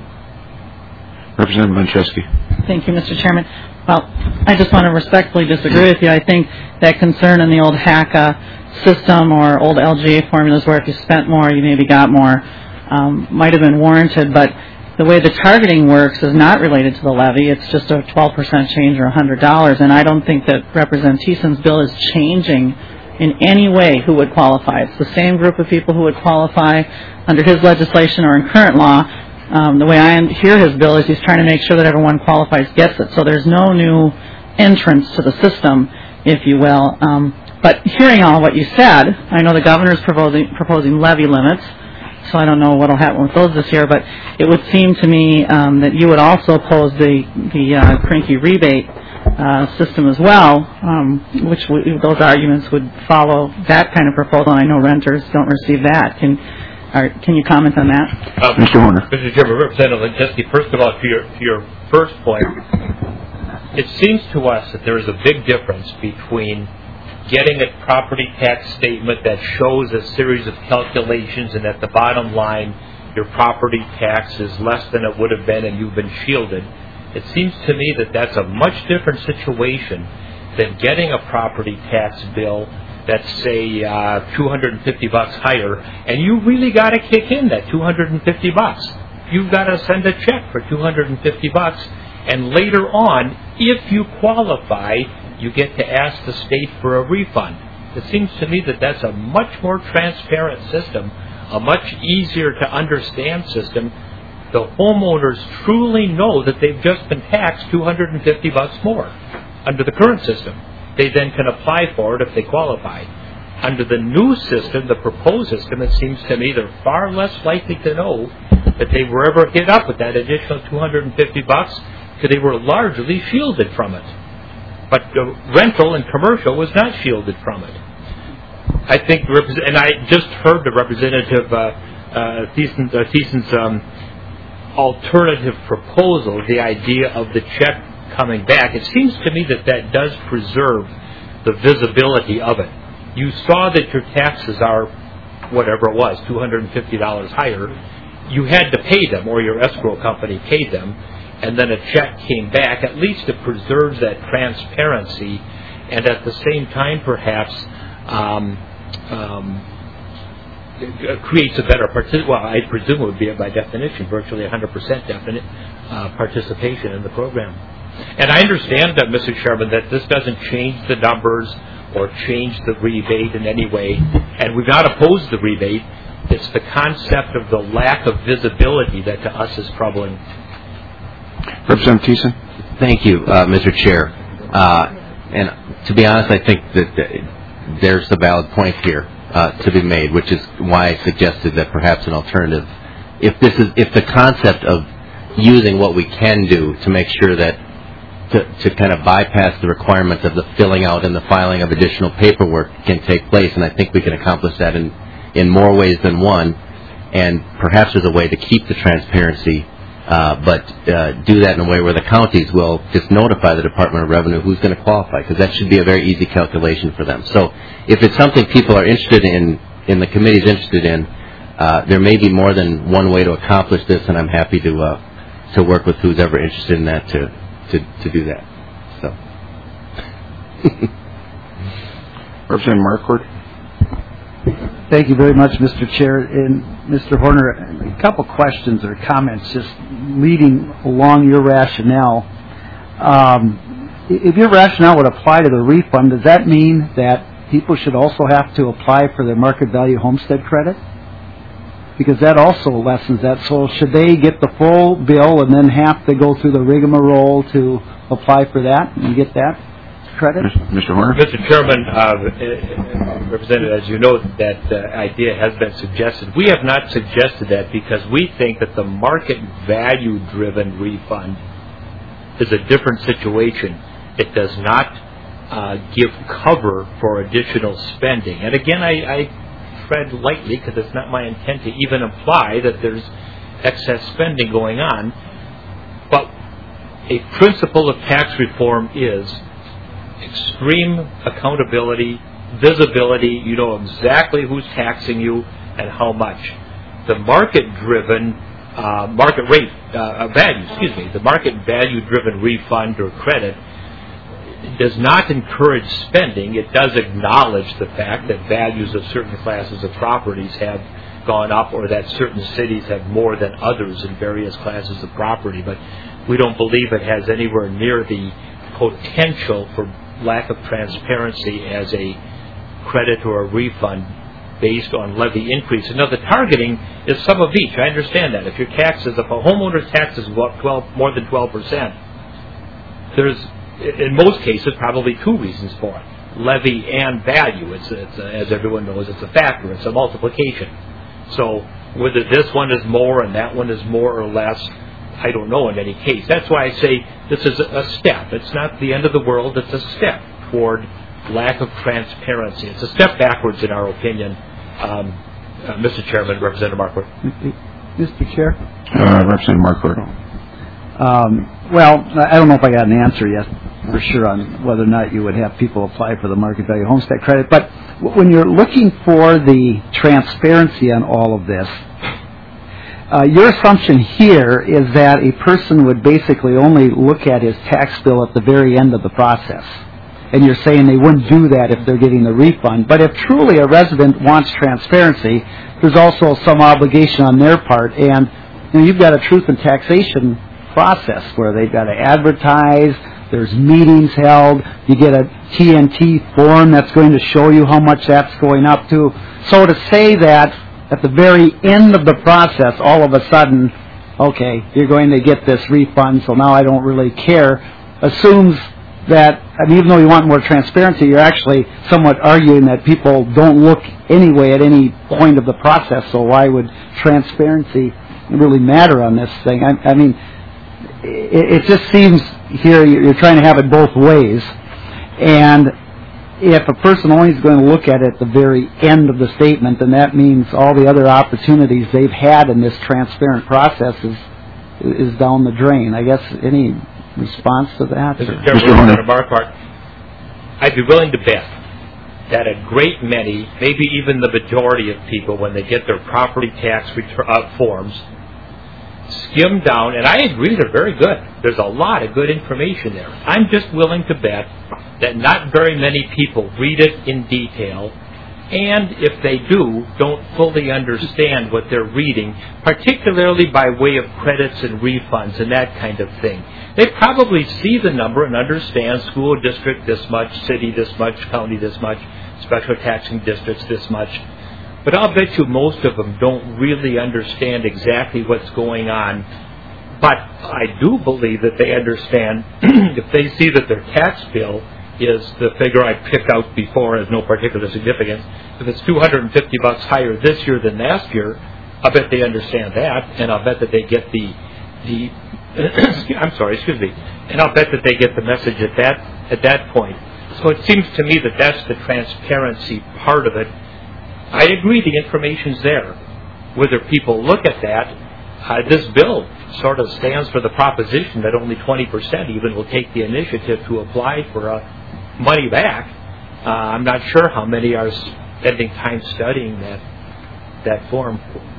Representative Manchesky. Thank you, Mr. Chairman. Well, I just want to respectfully disagree with you. I think that concern in the old HACA system or old LGA formulas where if you spent more, you maybe got more, might have been warranted, but the way the targeting works is not related to the levy. It's just a 12% change or $100, and I don't think that Representative Thiessen's bill is changing in any way who would qualify. It's the same group of people who would qualify under his legislation or in current law. The way I hear his bill is he's trying to make sure that everyone qualifies gets it. So there's no new entrance to the system, if you will. But hearing all what you said, I know the governor's proposing levy limits, so I don't know what will happen with those this year, but it would seem to me that you would also oppose the cranky rebate system as well, which those arguments would follow that kind of proposal. I know renters don't receive that. Can you comment on that? Mr. Horner. Mr. Chairman, Representative Linjeski, first of all, to your first point, it seems to us that there is a big difference between getting a property tax statement that shows a series of calculations and at the bottom line your property tax is less than it would have been and you've been shielded. It seems to me that that's a much different situation than getting a property tax bill that's, say, $250 higher, and you really got to kick in that $250. You've got to send a check for $250, and later on, if you qualify, you get to ask the state for a refund. It seems to me that that's a much more transparent system, a much easier to understand system. The homeowners truly know that they've just been taxed $250 more under the current system. They then can apply for it if they qualify. Under the new system, the proposed system, it seems to me they're far less likely to know that they were ever hit up with that additional $250 because they were largely shielded from it. But rental and commercial was not shielded from it. I think, and I just heard the Representative Thiessen's alternative proposal, the idea of the check coming back. It seems to me that that does preserve the visibility of it. You saw that your taxes are, whatever it was, $250 higher. You had to pay them, or your escrow company paid them, and then a check came back. At least it preserves that transparency, and at the same time, perhaps, creates a better I presume it would be, by definition, virtually 100% definite participation in the program. And I understand, Mr. Chairman, that this doesn't change the numbers or change the rebate in any way, and we've not opposed the rebate. It's the concept of the lack of visibility that to us is troubling. Representative Thiessen. Thank you, Mr. Chair. And to be honest, I think that there's a valid point here to be made, which is why I suggested that perhaps an alternative, if the concept of using what we can do to make sure that to kind of bypass the requirements of the filling out and the filing of additional paperwork can take place, and I think we can accomplish that in more ways than one, and perhaps there's a way to keep the transparency, but do that in a way where the counties will just notify the Department of Revenue who's going to qualify, because that should be a very easy calculation for them. So if it's something people are interested in the committee's interested in, there may be more than one way to accomplish this, and I'm happy to work with who's ever interested in that to do that. So, Representative Marquardt. Thank you very much, Mr. Chair. And Mr. Horner, a couple questions or comments just leading along your rationale. If your rationale would apply to the refund, does that mean that people should also have to apply for their market value homestead credit? Because that also lessens that. So should they get the full bill and then have to go through the rigmarole to apply for that and get that credit? Mr. Horner? Mr. Chairman, Representative, as you know, that idea has been suggested. We have not suggested that because we think that the market value-driven refund is a different situation. It does not give cover for additional spending. And again, I tread lightly because it's not my intent to even imply that there's excess spending going on. But a principle of tax reform is extreme accountability, visibility. You know exactly who's taxing you and how much. The market-driven market rate value, the market value-driven refund or credit does not encourage spending. It does acknowledge the fact that values of certain classes of properties have gone up or that certain cities have more than others in various classes of property. But we don't believe it has anywhere near the potential for lack of transparency as a credit or a refund based on levy increase. Now, the targeting is some of each. I understand that. If your taxes, if a homeowner's taxes go up more than 12%, there's, in most cases, probably two reasons for it. Levy and value. It's as everyone knows, it's a factor. It's a multiplication. So whether this one is more and that one is more or less, I don't know in any case. That's why I say this is a step. It's not the end of the world. It's a step toward lack of transparency. It's a step backwards, in our opinion. Mr. Chairman, Representative Marquardt. Mr. Chair? Representative Marquardt. Well, I don't know if I got an answer yet for sure on whether or not you would have people apply for the market value homestead credit. But when you're looking for the transparency on all of this, your assumption here is that a person would basically only look at his tax bill at the very end of the process. And you're saying they wouldn't do that if they're getting the refund. But if truly a resident wants transparency, there's also some obligation on their part. And you've got a truth in taxation process where they've got to advertise, there's meetings held, you get a TNT form that's going to show you how much that's going up to. So to say that at the very end of the process, all of a sudden, okay, you're going to get this refund, so now I don't really care, assumes that, I mean, even though you want more transparency, you're actually somewhat arguing that people don't look anyway at any point of the process, so why would transparency really matter on this thing? I mean, it just seems here you're trying to have it both ways, and if a person only is going to look at it at the very end of the statement, then that means all the other opportunities they've had in this transparent process is down the drain. I guess any response to that? Mr. Chairman, Marquardt, I'd be willing to bet that a great many, maybe even the majority of people, when they get their property tax forms, skim down, and I agree they're very good. There's a lot of good information there. I'm just willing to bet that not very many people read it in detail, and if they do, don't fully understand what they're reading, particularly by way of credits and refunds and that kind of thing. They probably see the number and understand school district this much, city this much, county this much, special taxing districts this much. But I'll bet you most of them don't really understand exactly what's going on. But I do believe that they understand if they see that their tax bill is the figure I picked out before has no particular significance. If it's $250 higher this year than last year, I bet they understand that, and I'll bet that they get the and I'll bet that they get the message at that point. So it seems to me that that's the transparency part of it. I agree the information's there. Whether people look at that, this bill sort of stands for the proposition that only 20% even will take the initiative to apply for money back. I'm not sure how many are spending time studying that form.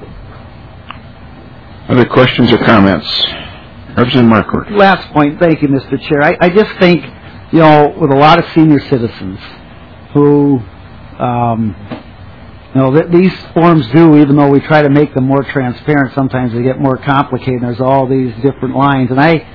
Other questions or comments? Representative Marquardt. Last point. Thank you, Mr. Chair. I just think, with a lot of senior citizens who these forms do, even though we try to make them more transparent, sometimes they get more complicated. There's all these different lines, and I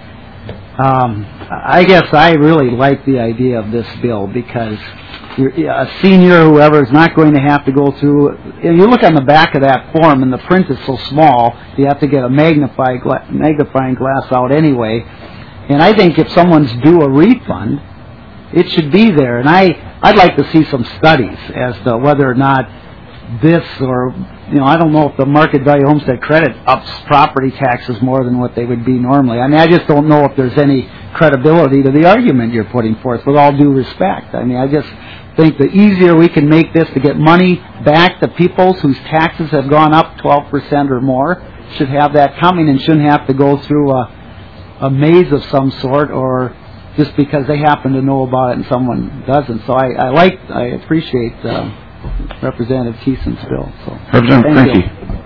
guess I really like the idea of this bill because a senior, whoever, is not going to have to go through. You look on the back of that form, and the print is so small, you have to get a magnifying glass out anyway. And I think if someone's due a refund, it should be there. And I'd like to see some studies as to whether or not this, or I don't know if the market value homestead credit ups property taxes more than what they would be normally. I mean, I just don't know if there's any credibility to the argument you're putting forth, with all due respect. I mean, I just think the easier we can make this to get money back to people whose taxes have gone up 12% or more should have that coming and shouldn't have to go through a maze of some sort, or just because they happen to know about it and someone doesn't. So I appreciate Representative Thiessen's bill. So Representative Cranky.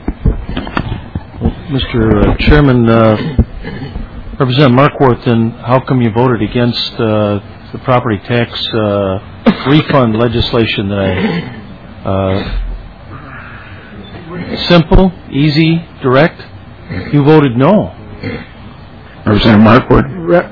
Mr. Chairman, Representative Markworth, and how come you voted against the property tax refund legislation today? Simple, easy, direct. You voted no. Representative Markworth.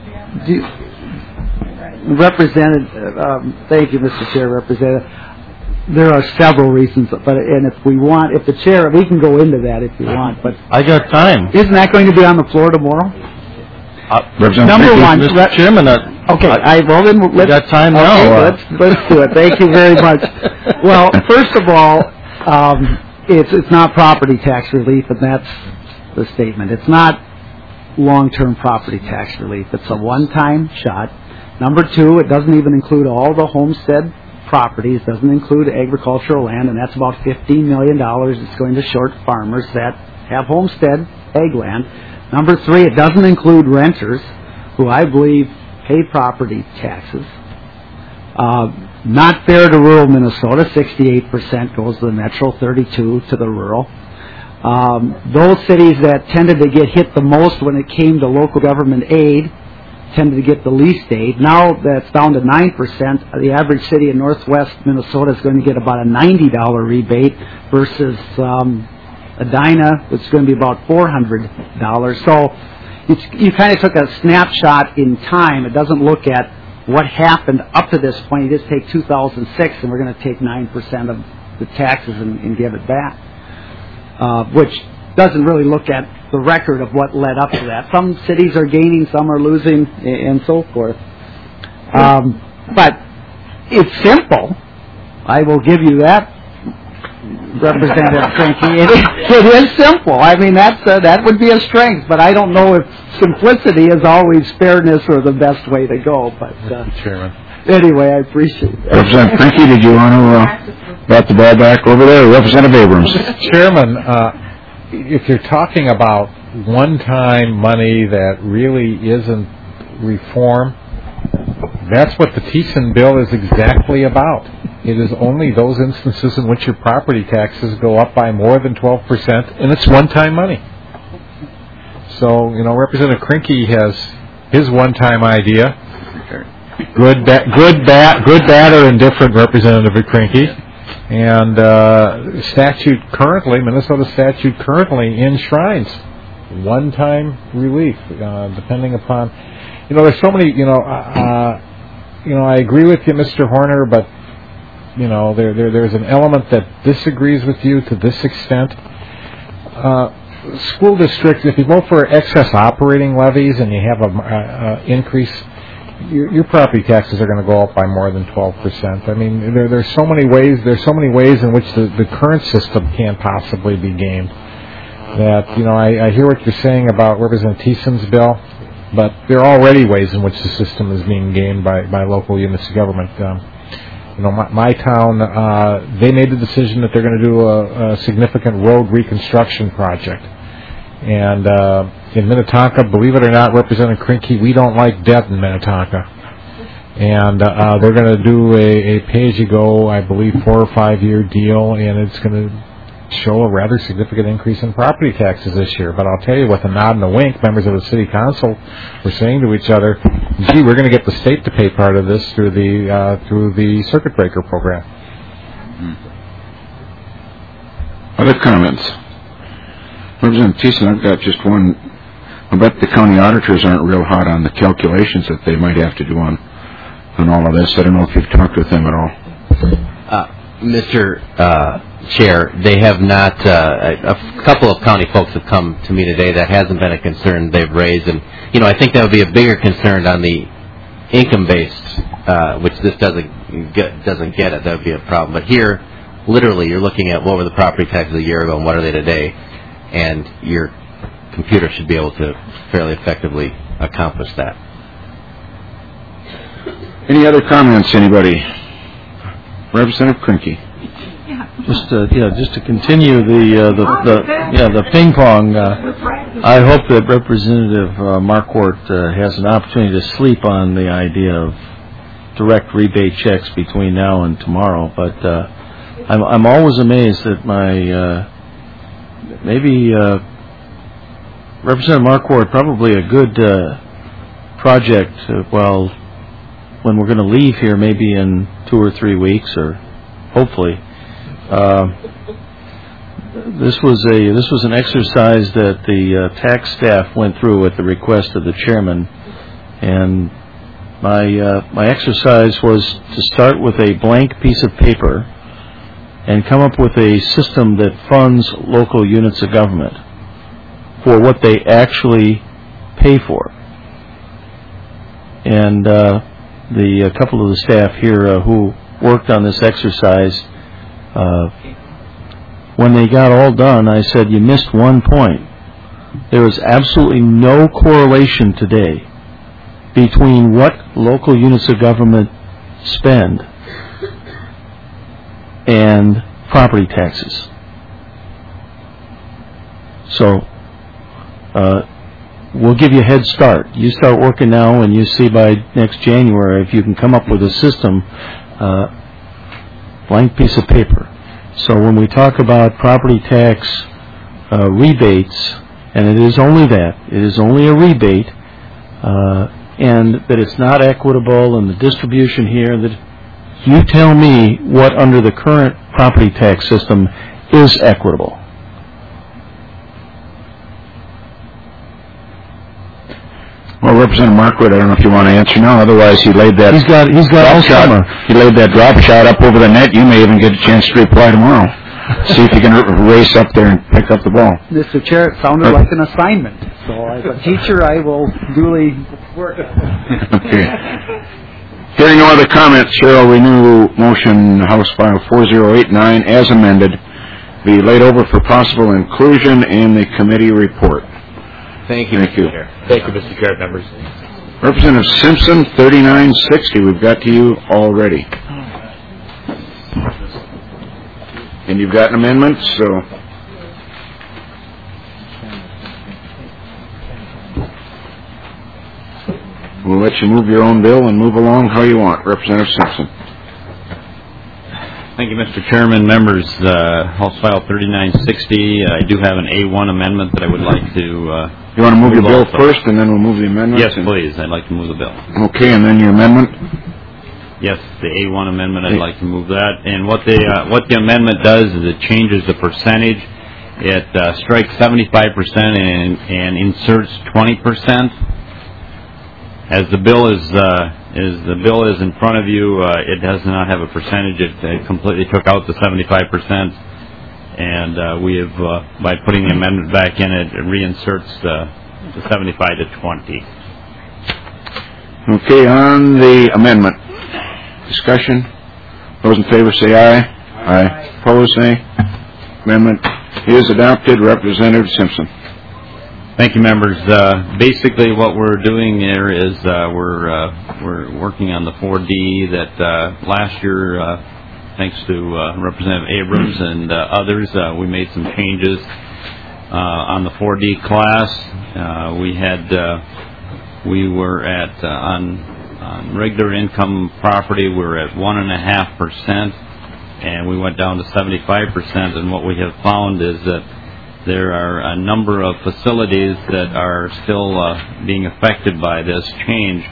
Thank you, Mr. Chair, Representative. There are several reasons, and if the chair, we can go into that if you want. But I got time. Isn't that going to be on the floor tomorrow? Number one, Mr. Chairman. Okay, we got time now. Okay, let's do it. Thank you very much. Well, first of all, it's not property tax relief, and that's the statement. It's not long-term property tax relief. It's a one-time shot. Number two, it doesn't even include all the homestead properties, doesn't include agricultural land, and that's about $15 million it's going to short farmers that have homestead ag land. Number three, it doesn't include renters, who I believe pay property taxes. Not fair to rural Minnesota. 68% goes to the metro, 32% to the rural. Those cities that tended to get hit the most when it came to local government aid tended to get the least aid. Now that's down to 9%. The average city in northwest Minnesota is going to get about a $90 rebate versus Edina, which is going to be about $400. So you kind of took a snapshot in time. It doesn't look at what happened up to this point. You just take 2006, and we're going to take 9% of the taxes and give it back, which doesn't really look at the record of what led up to that. Some cities are gaining, some are losing, and so forth. But it's simple. I will give you that, Representative Cranky. It is simple. I mean, that would be a strength, but I don't know if simplicity is always fairness or the best way to go. But Chairman. Anyway, I appreciate it. Representative Cranky, did you want to bat the ball back over there? Representative Abrams. Chairman, if you're talking about one-time money that really isn't reform, that's what the Thiessen bill is exactly about. It is only those instances in which your property taxes go up by more than 12%, and it's one-time money. So, Representative Cranky has his one-time idea. Good, bad, or indifferent, Representative Cranky. And Minnesota statute currently enshrines one-time relief, depending upon, there's so many, I agree with you, Mr. Horner, but, there's an element that disagrees with you to this extent. School districts, if you go for excess operating levies and you have a increase, your property taxes are going to go up by more than 12%. I mean, there's so many ways in which the current system can't possibly be gamed. That, I hear what you're saying about Representative Thiessen's bill, but there are already ways in which the system is being gamed by local units of government. My town, they made the decision that they're going to do a significant road reconstruction project. And in Minnetonka, believe it or not, Representative Cranky, we don't like debt in Minnetonka. And they're going to do a pay-as-you-go, I believe, 4 or 5 year deal, and it's going to show a rather significant increase in property taxes this year. But I'll tell you, with a nod and a wink, members of the city council were saying to each other, gee, we're going to get the state to pay part of this through the circuit breaker program. Other comments? Representative Thiessen, I've got just one. I bet the county auditors aren't real hot on the calculations that they might have to do on all of this. I don't know if you've talked with them at all. Mr. Chair, they have not. A couple of county folks have come to me today. That hasn't been a concern they've raised, and I think that would be a bigger concern on the income-based, which this doesn't get it. That would be a problem. But here, literally, you're looking at what were the property taxes a year ago and what are they today, and your computer should be able to fairly effectively accomplish that. Any other comments, anybody? Representative Krinke. Just to continue the ping pong. I hope that Representative Marquardt has an opportunity to sleep on the idea of direct rebate checks between now and tomorrow. But I'm always amazed that maybe Representative Marquardt, probably a good project. When we're going to leave here, maybe in 2 or 3 weeks, or hopefully. This was an exercise that the tax staff went through at the request of the chairman, and my exercise was to start with a blank piece of paper and come up with a system that funds local units of government for what they actually pay for. And the couple of the staff here who worked on this exercise, when they got all done, I said, you missed one point. There is absolutely no correlation today between what local units of government spend and property taxes. So we'll give you a head start. You start working now, and you see by next January if you can come up with a system, blank piece of paper. So when we talk about property tax rebates, and it is only that, it is only a rebate, and that it's not equitable, and the distribution here, that you tell me what under the current property tax system is equitable. Well, Representative Marquardt, I don't know if you want to answer now. Otherwise, he laid that. He's got all summer. He laid that drop shot up over the net. You may even get a chance to reply tomorrow. See if you can race up there and pick up the ball. Mr. Chair, it sounded like an assignment. So, as a teacher, I will duly work it. Okay. Hearing no other comments, Chair will renew motion House File 4089 as amended, be laid over for possible inclusion in the committee report. Thank you, Thank you. Thank you, Mr. Chair, members. Representative Simpson, 3960. We've got to you already. And you've got an amendment, so. We'll let you move your own bill and move along how you want. Representative Simpson. Thank you, Mr. Chairman. Members, House File 3960. I do have an A1 amendment that I would like to... you want to move the bill first, and then we'll move the amendment? Yes, please. I'd like to move the bill. Okay, and then your amendment? Yes, the A1 amendment. I'd like to move that. And what the amendment does is it changes the percentage. It strikes 75% and inserts 20%. As the bill is in front of you, it does not have a percentage. It completely took out the 75%, and we have by putting the amendment back in, it reinserts the 75 to 20. Okay, on the amendment, discussion. Those in favor say aye. Aye. Opposed, say. Amendment is adopted. Representative Simpson. Thank you, members. Basically, what we're doing here is we're working on the 4D that last year, thanks to Representative Abrams and others, we made some changes on the 4D class. We were at on regular income property, we were at 1.5%, and we went down to 75%. And what we have found is that there are a number of facilities that are still being affected by this change,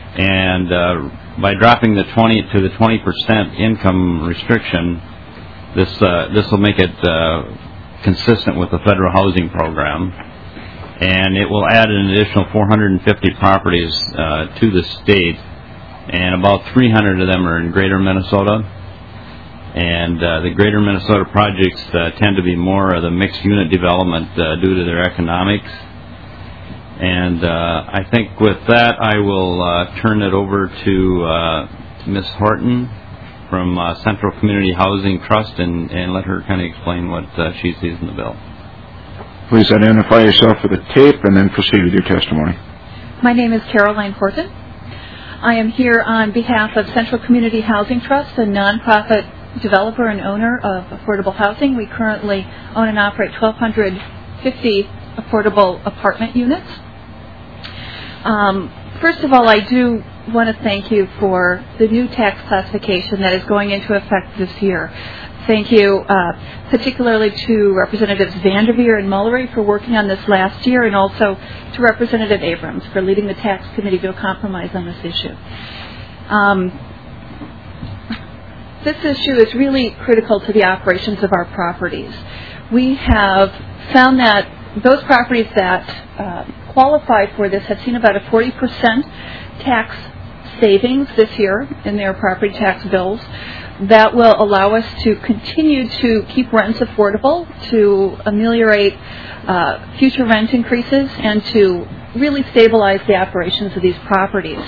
and by dropping the 20% income restriction, This will make it consistent with the federal housing program, and it will add an additional 450 properties to the state, and about 300 of them are in Greater Minnesota. And the Greater Minnesota projects tend to be more of the mixed unit development due to their economics. And I think with that, I will turn it over to Ms. Horton from Central Community Housing Trust and let her kind of explain what she sees in the bill. Please identify yourself for the tape and then proceed with your testimony. My name is Caroline Horton. I am here on behalf of Central Community Housing Trust, a nonprofit developer and owner of affordable housing. We currently own and operate 1,250 affordable apartment units. First of all, I do want to thank you for the new tax classification that is going into effect this year. Thank you particularly to Representatives Vanderveer and Mullery for working on this last year, and also to Representative Abrams for leading the tax committee to a compromise on this issue. This issue is really critical to the operations of our properties. We have found that those properties that qualify for this have seen about a 40% tax savings this year in their property tax bills. That will allow us to continue to keep rents affordable, to ameliorate future rent increases, and to really stabilize the operations of these properties.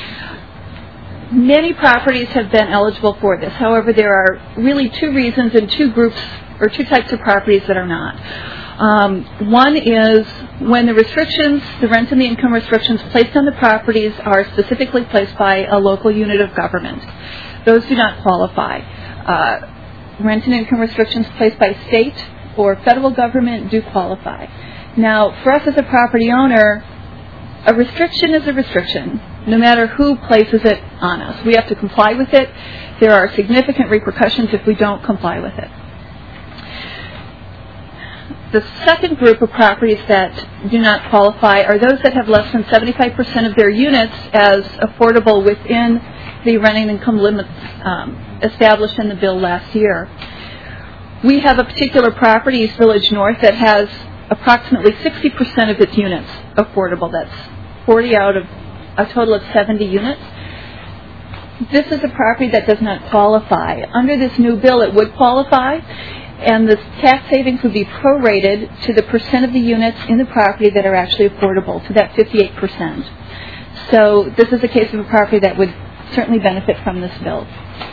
Many properties have been eligible for this. However, there are really two reasons and two groups or two types of properties that are not. One is when the restrictions, the rent and the income restrictions placed on the properties are specifically placed by a local unit of government. Those do not qualify. Rent and income restrictions placed by state or federal government do qualify. Now, for us as a property owner, a restriction is a restriction, no matter who places it on us. We have to comply with it. There are significant repercussions if we don't comply with it. The second group of properties that do not qualify are those that have less than 75% of their units as affordable within the renting income limits established in the bill last year. We have a particular property, East Village North, that has approximately 60% of its units affordable. That's 40 out of a total of 70 units. This is a property that does not qualify. Under this new bill, it would qualify, and the tax savings would be prorated to the percent of the units in the property that are actually affordable, to that 58%. So this is a case of a property that would certainly benefit from this bill.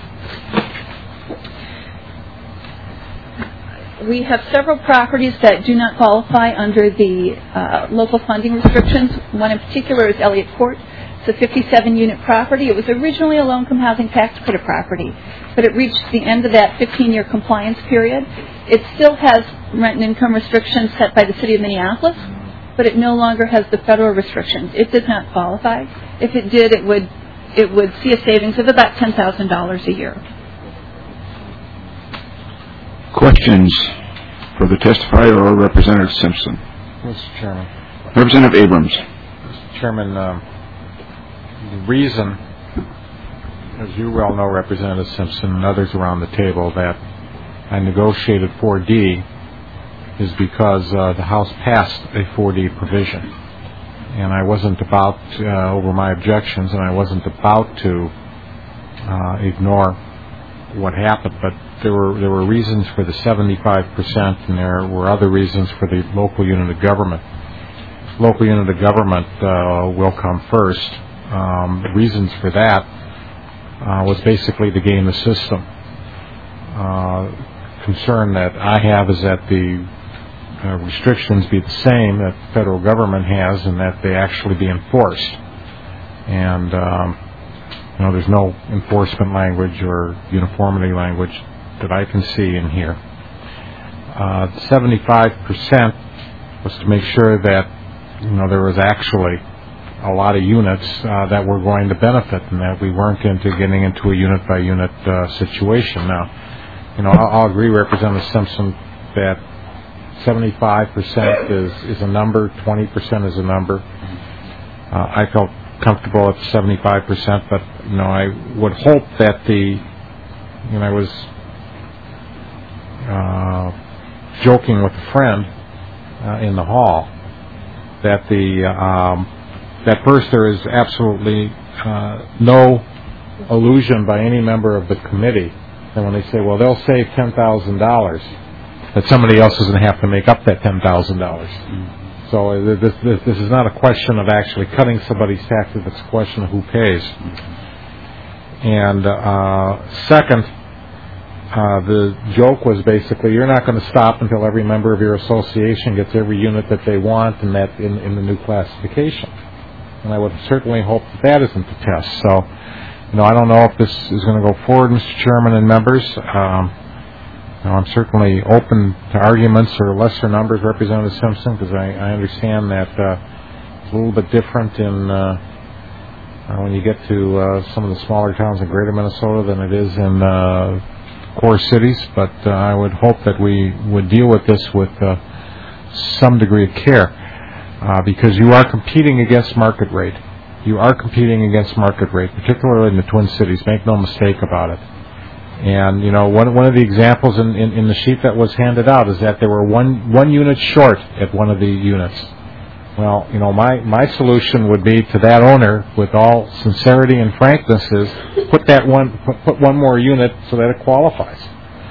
We have several properties that do not qualify under the local funding restrictions. One in particular is Elliott Court. It's a 57-unit property. It was originally a low-income housing tax credit property, but it reached the end of that 15-year compliance period. It still has rent and income restrictions set by the city of Minneapolis, but it no longer has the federal restrictions. It does not qualify. If it did, it would see a savings of about $10,000 a year. Questions for the testifier or Representative Simpson? Mr. Chairman. Representative Abrams. Mr. Chairman, the reason, as you well know, Representative Simpson and others around the table, that I negotiated 4D is because the House passed a 4D provision. And I wasn't about, over my objections, and I wasn't about to ignore what happened, but there were reasons for the 75%, and there were other reasons for the local unit of government. Local unit of government will come first. The reasons for that was basically to game the system. Concern that I have is that the restrictions be the same that the federal government has, and that they actually be enforced. And there's no enforcement language or uniformity language that I can see in here. 75% was to make sure that there was actually a lot of units that were going to benefit, and that we weren't getting into a unit by unit situation. Now, I'll agree, Representative Simpson, that 75% is a number, 20% is a number. I felt comfortable at 75%, but I would hope that I was joking with a friend in the hall that that first there is absolutely no illusion by any member of the committee that when they say, well, they'll save $10,000, that somebody else is going to have to make up that $10,000. So this is not a question of actually cutting somebody's taxes, it's a question of who pays. And second, the joke was basically you're not going to stop until every member of your association gets every unit that they want and that in the new classification. And I would certainly hope that isn't the test. So, I don't know if this is going to go forward, Mr. Chairman and members. I'm certainly open to arguments or lesser numbers, Representative Simpson, because I understand that it's a little bit different in when you get to some of the smaller towns in greater Minnesota than it is in core cities. But I would hope that we would deal with this with some degree of care because you are competing against market rate. You are competing against market rate, particularly in the Twin Cities. Make no mistake about it. And, one of the examples in the sheet that was handed out is that there were one unit short at one of the units. Well, my solution would be to that owner, with all sincerity and frankness, is put one more unit so that it qualifies.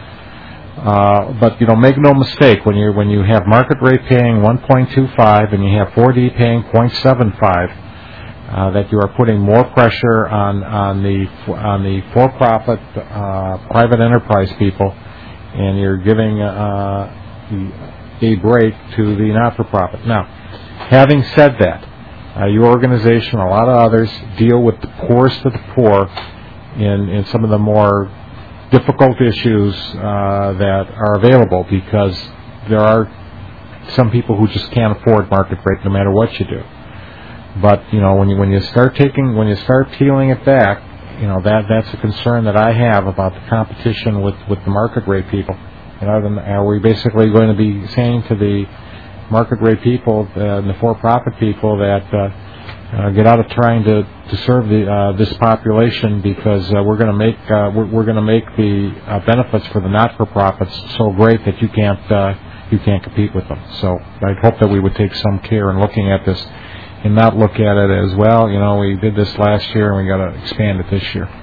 But make no mistake, when you have market rate paying 1.25 and you have 4D paying 0.75, that you are putting more pressure on the for-profit private enterprise people, and you're giving a break to the not-for-profit. Now, having said that, your organization, a lot of others, deal with the poorest of the poor in some of the more difficult issues that are available, because there are some people who just can't afford market rate no matter what you do. But when you start peeling it back, that's a concern that I have about the competition with the market rate people. Are we basically going to be saying to the market rate people, the for-profit people, that get out of trying to serve this population, because we're going to make the benefits for the not-for-profits so great that you can't compete with them. So I'd hope that we would take some care in looking at this, and not look at it as, well, we did this last year and we got to expand it this year.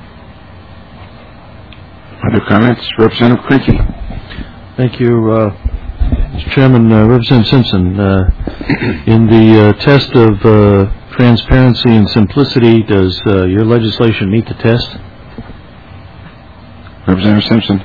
Other comments? Representative Krinky. Thank you, Mr. Chairman. Representative Simpson, in the test of transparency and simplicity, does your legislation meet the test? Representative Simpson.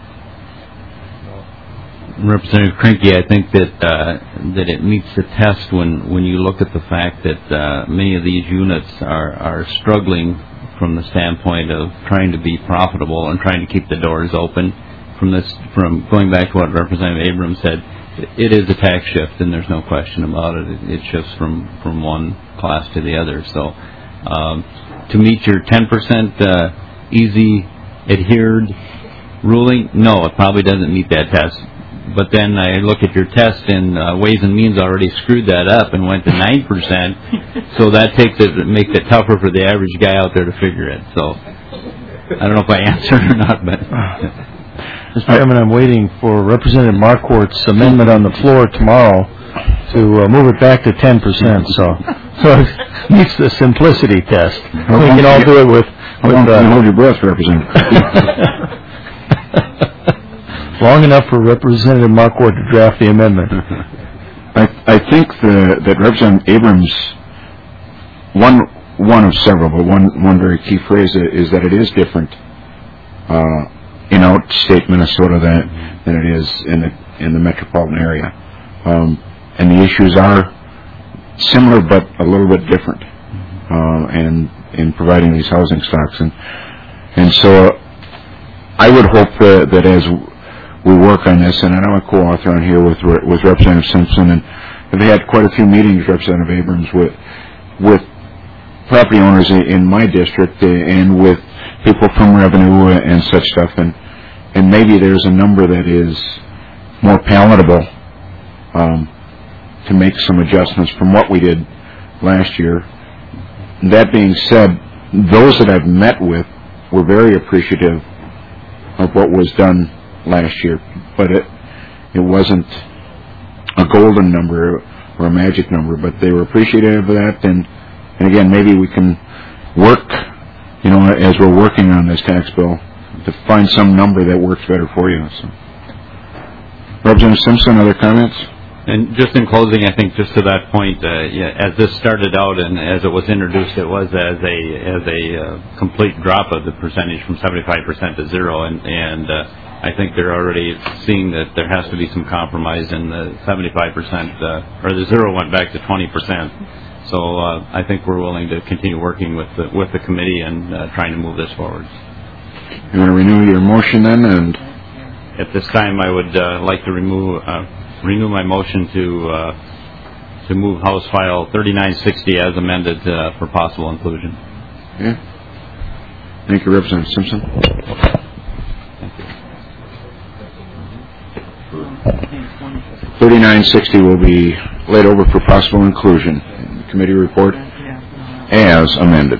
Representative Krinky, I think that it meets the test when you look at the fact that many of these units are struggling from the standpoint of trying to be profitable and trying to keep the doors open. From going back to what Representative Abrams said, it is a tax shift, and there's no question about it. It shifts from one class to the other. So to meet your 10% easy adhered ruling, no, it probably doesn't meet that test. But then I look at your test, and Ways and Means already screwed that up and went to 9%. So that makes it tougher for the average guy out there to figure it. So I don't know if I answered or not, but Mr. Chairman, I'm waiting for Representative Marquardt's amendment on the floor tomorrow to move it back to 10%. So it meets the simplicity test. We can all do it with hold your breath, Representative. Long enough for Representative Marquardt to draft the amendment. I think that Representative Abrams, one of several, but one very key phrase is that it is different in outstate Minnesota than it is in the metropolitan area, and the issues are similar but a little bit different, and in providing these housing stocks, and so I would hope that as we work on this, and I'm a co-author on here with Representative Simpson, and I've had quite a few meetings, Representative Abrams, with property owners in my district and with people from revenue and such stuff, and maybe there's a number that is more palatable to make some adjustments from what we did last year. That being said, those that I've met with were very appreciative of what was done last year, but it wasn't a golden number or a magic number, but they were appreciative of that, and again, maybe we can work, as we're working on this tax bill, to find some number that works better for you. So. Representative Simpson, other comments? And just in closing, I think just to that point, as this started out and as it was introduced, it was as a complete drop of the percentage from 75% to 0, and I think they're already seeing that there has to be some compromise, and the 75% or the 0 went back to 20%. So I think we're willing to continue working with the committee and trying to move this forward. You want to renew your motion then, and at this time, I would like to renew my motion to move House File 3960 as amended for possible inclusion. Yeah. Thank you, Representative Simpson. Thank you. 3960 will be laid over for possible inclusion in the committee report as amended.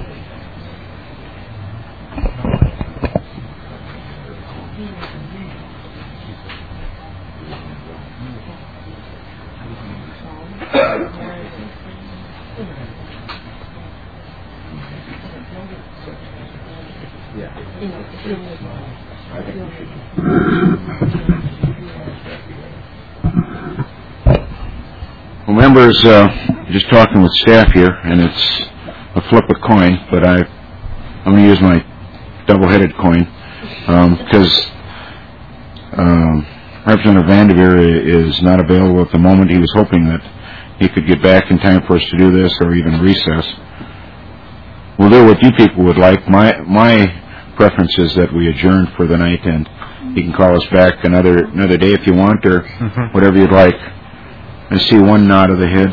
Well, members, just talking with staff here, and it's a flip a coin, but I'm going to use my double-headed coin because Representative Vanderveer is not available at the moment. He was hoping that he could get back in time for us to do this or even recess. We'll do what you people would like. My preference is that we adjourn for the night, and you can call us back another day if you want, or whatever you'd like. I see one nod of the head.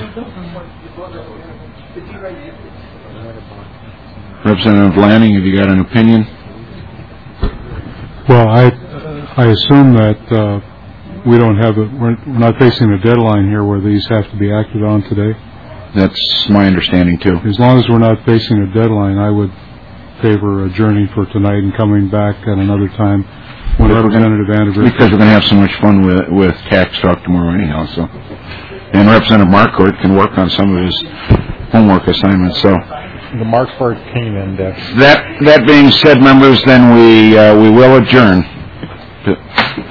Representative Lanning, have you got an opinion? Well, I assume that we don't have we're not facing a deadline here where these have to be acted on today. That's my understanding too. As long as we're not facing a deadline, I would favor adjourning for tonight and coming back at another time when Representative Vanderveer. Because we're going to have so much fun with tax talk tomorrow anyhow. So, and Representative Marquardt can work on some of his homework assignments. So, the Marquardt Kane Index. That being said, members, then we will adjourn.